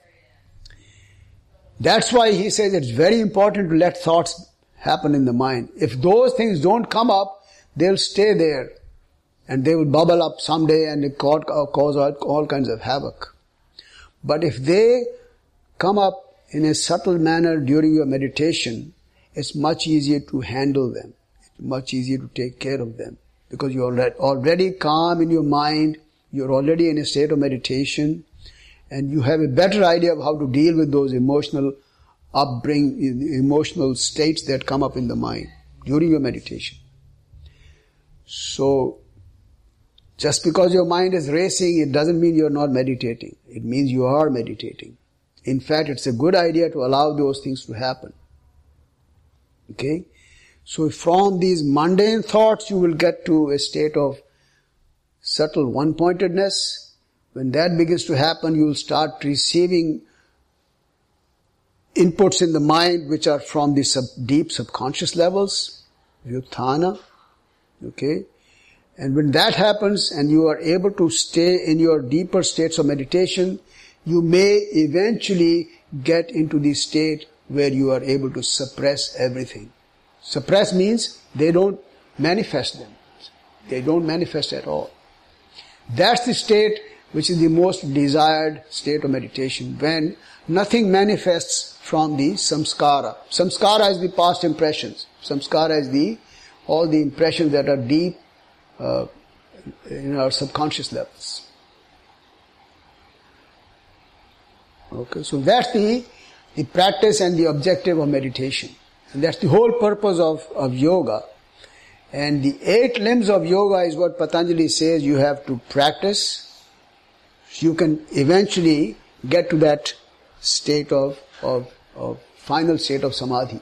That's why he says it's very important to let thoughts happen in the mind. If those things don't come up, they'll stay there. And they will bubble up someday and cause all kinds of havoc. But if they come up in a subtle manner during your meditation, it's much easier to handle them. It's much easier to take care of them. Because you're already calm in your mind, you're already in a state of meditation, and you have a better idea of how to deal with those emotional states that come up in the mind during your meditation. So, just because your mind is racing, it doesn't mean you're not meditating. It means you are meditating. In fact, it's a good idea to allow those things to happen. Okay? So from these mundane thoughts, you will get to a state of subtle one-pointedness. When that begins to happen, you will start receiving inputs in the mind which are from the deep subconscious levels, vyuthana. Okay? And when that happens and you are able to stay in your deeper states of meditation, you may eventually get into the state where you are able to suppress everything. Suppress means they don't manifest them. They don't manifest at all. That's the state which is the most desired state of meditation, when nothing manifests from the samskara. Samskara is the past impressions. Samskara is all the impressions that are deep in our subconscious levels. Okay, so that's the practice and the objective of meditation. And that's the whole purpose of yoga. And the 8 limbs of yoga is what Patanjali says you have to practice. You can eventually get to that state of final state of samadhi.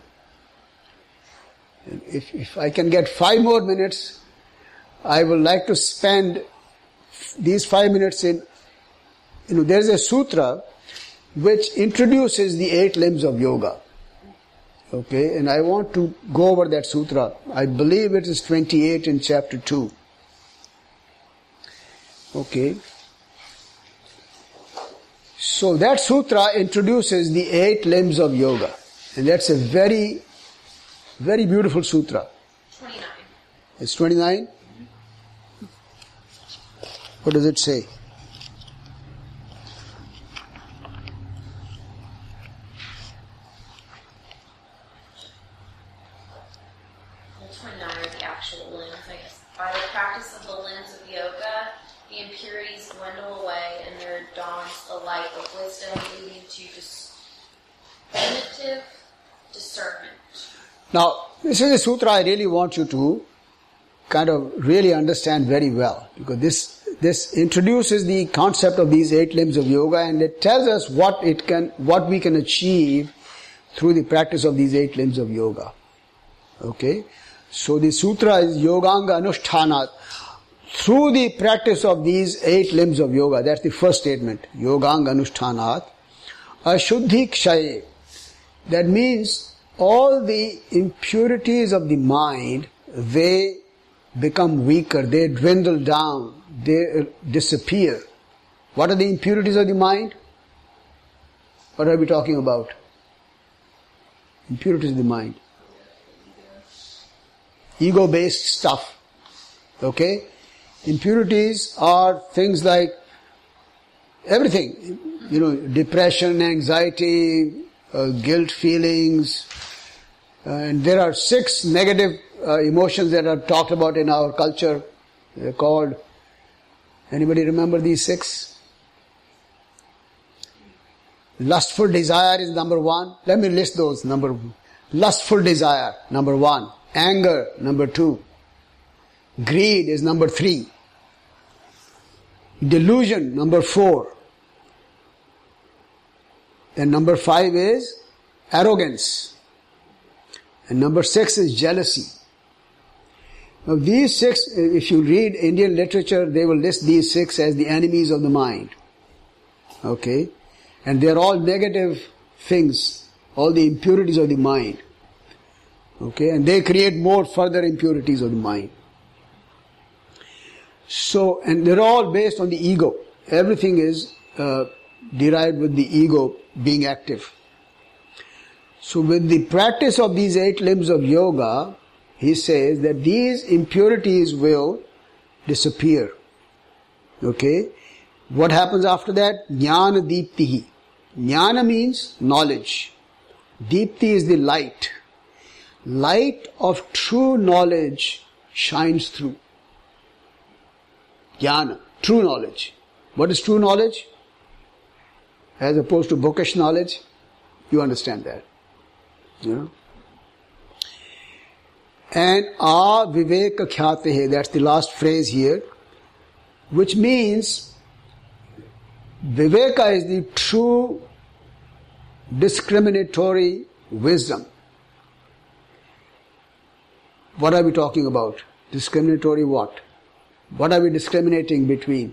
If I can get 5 more minutes, I would like to spend these 5 minutes in, there's a sutra which introduces the 8 limbs of yoga. Okay, and I want to go over that sutra. I believe it is 28 in chapter 2. Okay. So that sutra introduces the 8 limbs of yoga. And that's a very, very beautiful sutra. 29. It's 29? What does it say? The 29 are the actual limbs, I guess. By the practice of the limbs of yoga, the impurities dwindle away and there dawns the light of wisdom leading to definitive discernment. Now, this is a sutra I really want you to kind of really understand very well, because this introduces the concept of these 8 limbs of yoga, and it tells us what we can achieve through the practice of these 8 limbs of yoga. Okay? So the sutra is Yoganga Anushthana. Through the practice of these 8 limbs of yoga, that's the first statement, Yoganga Anushthana, Ashuddhi Kshaye. That means all the impurities of the mind, they become weaker, they dwindle down, they disappear. What are the impurities of the mind? What are we talking about? Impurities of the mind. Ego-based stuff. Okay? Impurities are things like everything. Depression, anxiety, guilt feelings, and there are 6 negative emotions that are talked about in our culture. They're called, anybody remember these 6? Lustful desire is number 1. Let me list those. Lustful desire, number 1. Anger, number 2. Greed is number 3. Delusion, number 4. Then number 5 is arrogance. And number 6 is jealousy. Now these 6, if you read Indian literature, they will list these 6 as the enemies of the mind. Okay? And they are all negative things, all the impurities of the mind. Okay? And they create more further impurities of the mind. So, and they're all based on the ego. Everything is derived with the ego being active. So with the practice of these 8 limbs of yoga, he says that these impurities will disappear. Okay? What happens after that? Jnana deeptihi. Jnana means knowledge. Deepti is the light. Light of true knowledge shines through. Jnana, true knowledge. What is true knowledge? As opposed to bookish knowledge, you understand that. You know? And viveka khyate, that's the last phrase here, which means viveka is the true discriminatory wisdom. What are we talking about? Discriminatory what? What are we discriminating between?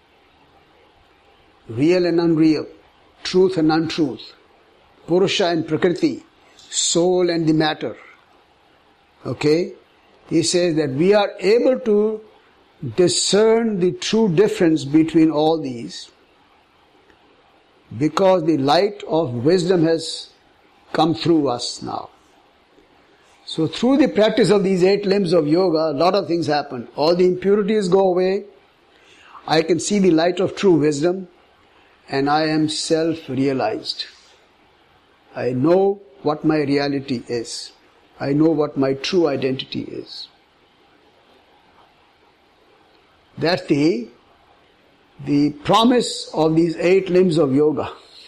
Real and unreal, truth and untruth, Purusha and Prakriti, soul and the matter. Okay? He says that we are able to discern the true difference between all these because the light of wisdom has come through us now. So through the practice of these 8 limbs of yoga, a lot of things happen. All the impurities go away. I can see the light of true wisdom and I am self-realized. I know what my reality is. I know what my true identity is. That's the promise of these 8 limbs of yoga.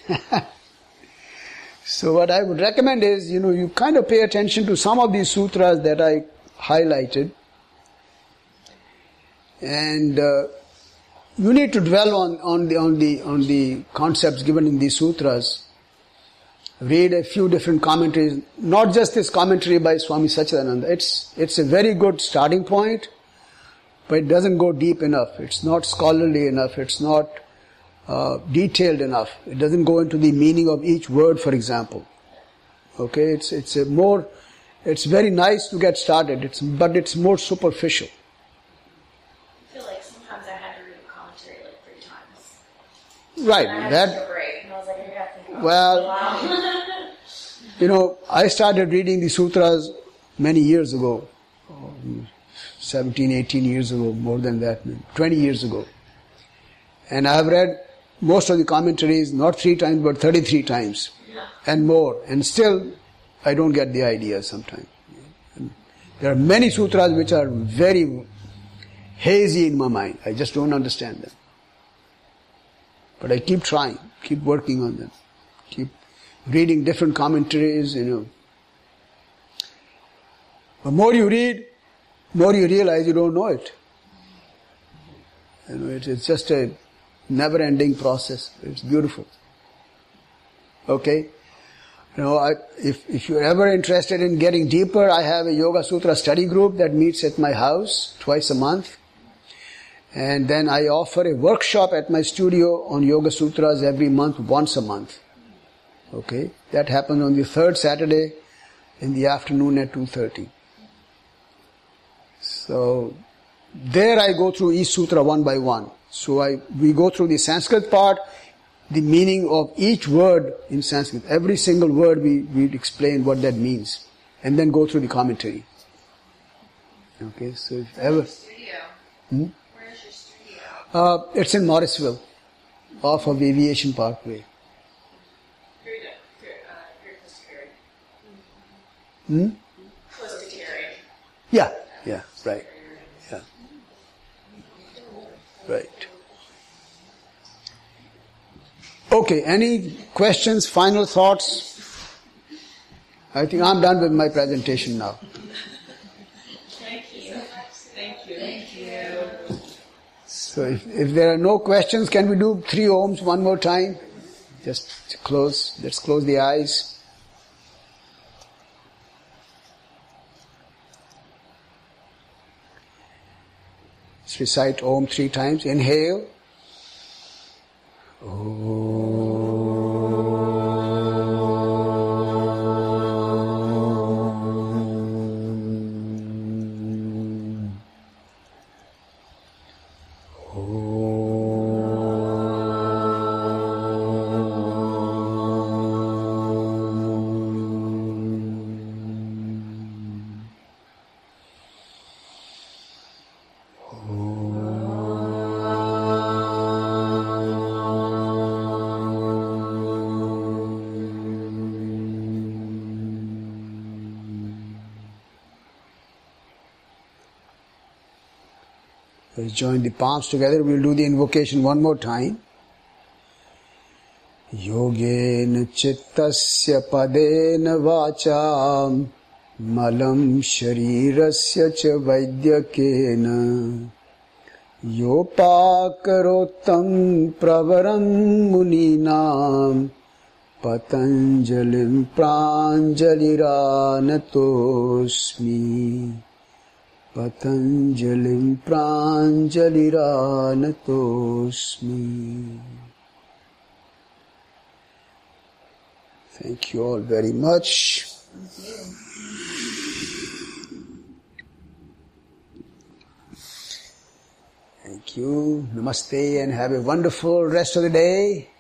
So what I would recommend is, you kind of pay attention to some of these sutras that I highlighted. And you need to dwell on the concepts given in these sutras. Read a few different commentaries, not just this commentary by Swami Satchidananda. It's a very good starting point, but it doesn't go deep enough. It's not scholarly enough. It's not detailed enough. It doesn't go into the meaning of each word, for example. Okay, it's very nice to get started, but it's more superficial. I feel like sometimes I had to read a commentary like 3 times. Right, And I had to take a break, and I was like, I gotta think about it. Well, I started reading the sutras many years ago, 17, 18 years ago, more than that, 20 years ago. And I have read most of the commentaries, not 3 times, but 33 times and more. And still, I don't get the idea sometimes. There are many sutras which are very hazy in my mind. I just don't understand them. But I keep trying, keep working on them, keep reading different commentaries, The more you read, more you realize you don't know it. It's just a never-ending process. It's beautiful. Okay? If you're ever interested in getting deeper, I have a Yoga Sutra study group that meets at my house twice a month. And then I offer a workshop at my studio on Yoga Sutras every month, once a month. Okay? That happens on the 3rd Saturday in the afternoon at 2:30. So, there I go through each sutra one by one. So we go through the Sanskrit part, the meaning of each word in Sanskrit. Every single word we explain what that means. And then go through the commentary. Okay, so if ever... Where's your studio? Where's your studio? It's in Morrisville, off of Aviation Parkway. Presbyterian. Yeah, right. Yeah. Right. Okay, any questions, final thoughts? I think I'm done with my presentation now. Thank you. Thank you. Thank you. So if there are no questions, can we do 3 Ohms one more time? Just close. Let's close the eyes. Let's recite Om 3 times. Inhale. Let's join the palms together. We'll do the invocation one more time. Yogena chittasya padena vacham malam sharirasya cha vaidyakena yopakarotam pravaram muninam patanjalim pranjaliranatosmi. Patanjalim pranjaliranatosmi. Thank you all very much. Thank you. Namaste and have a wonderful rest of the day.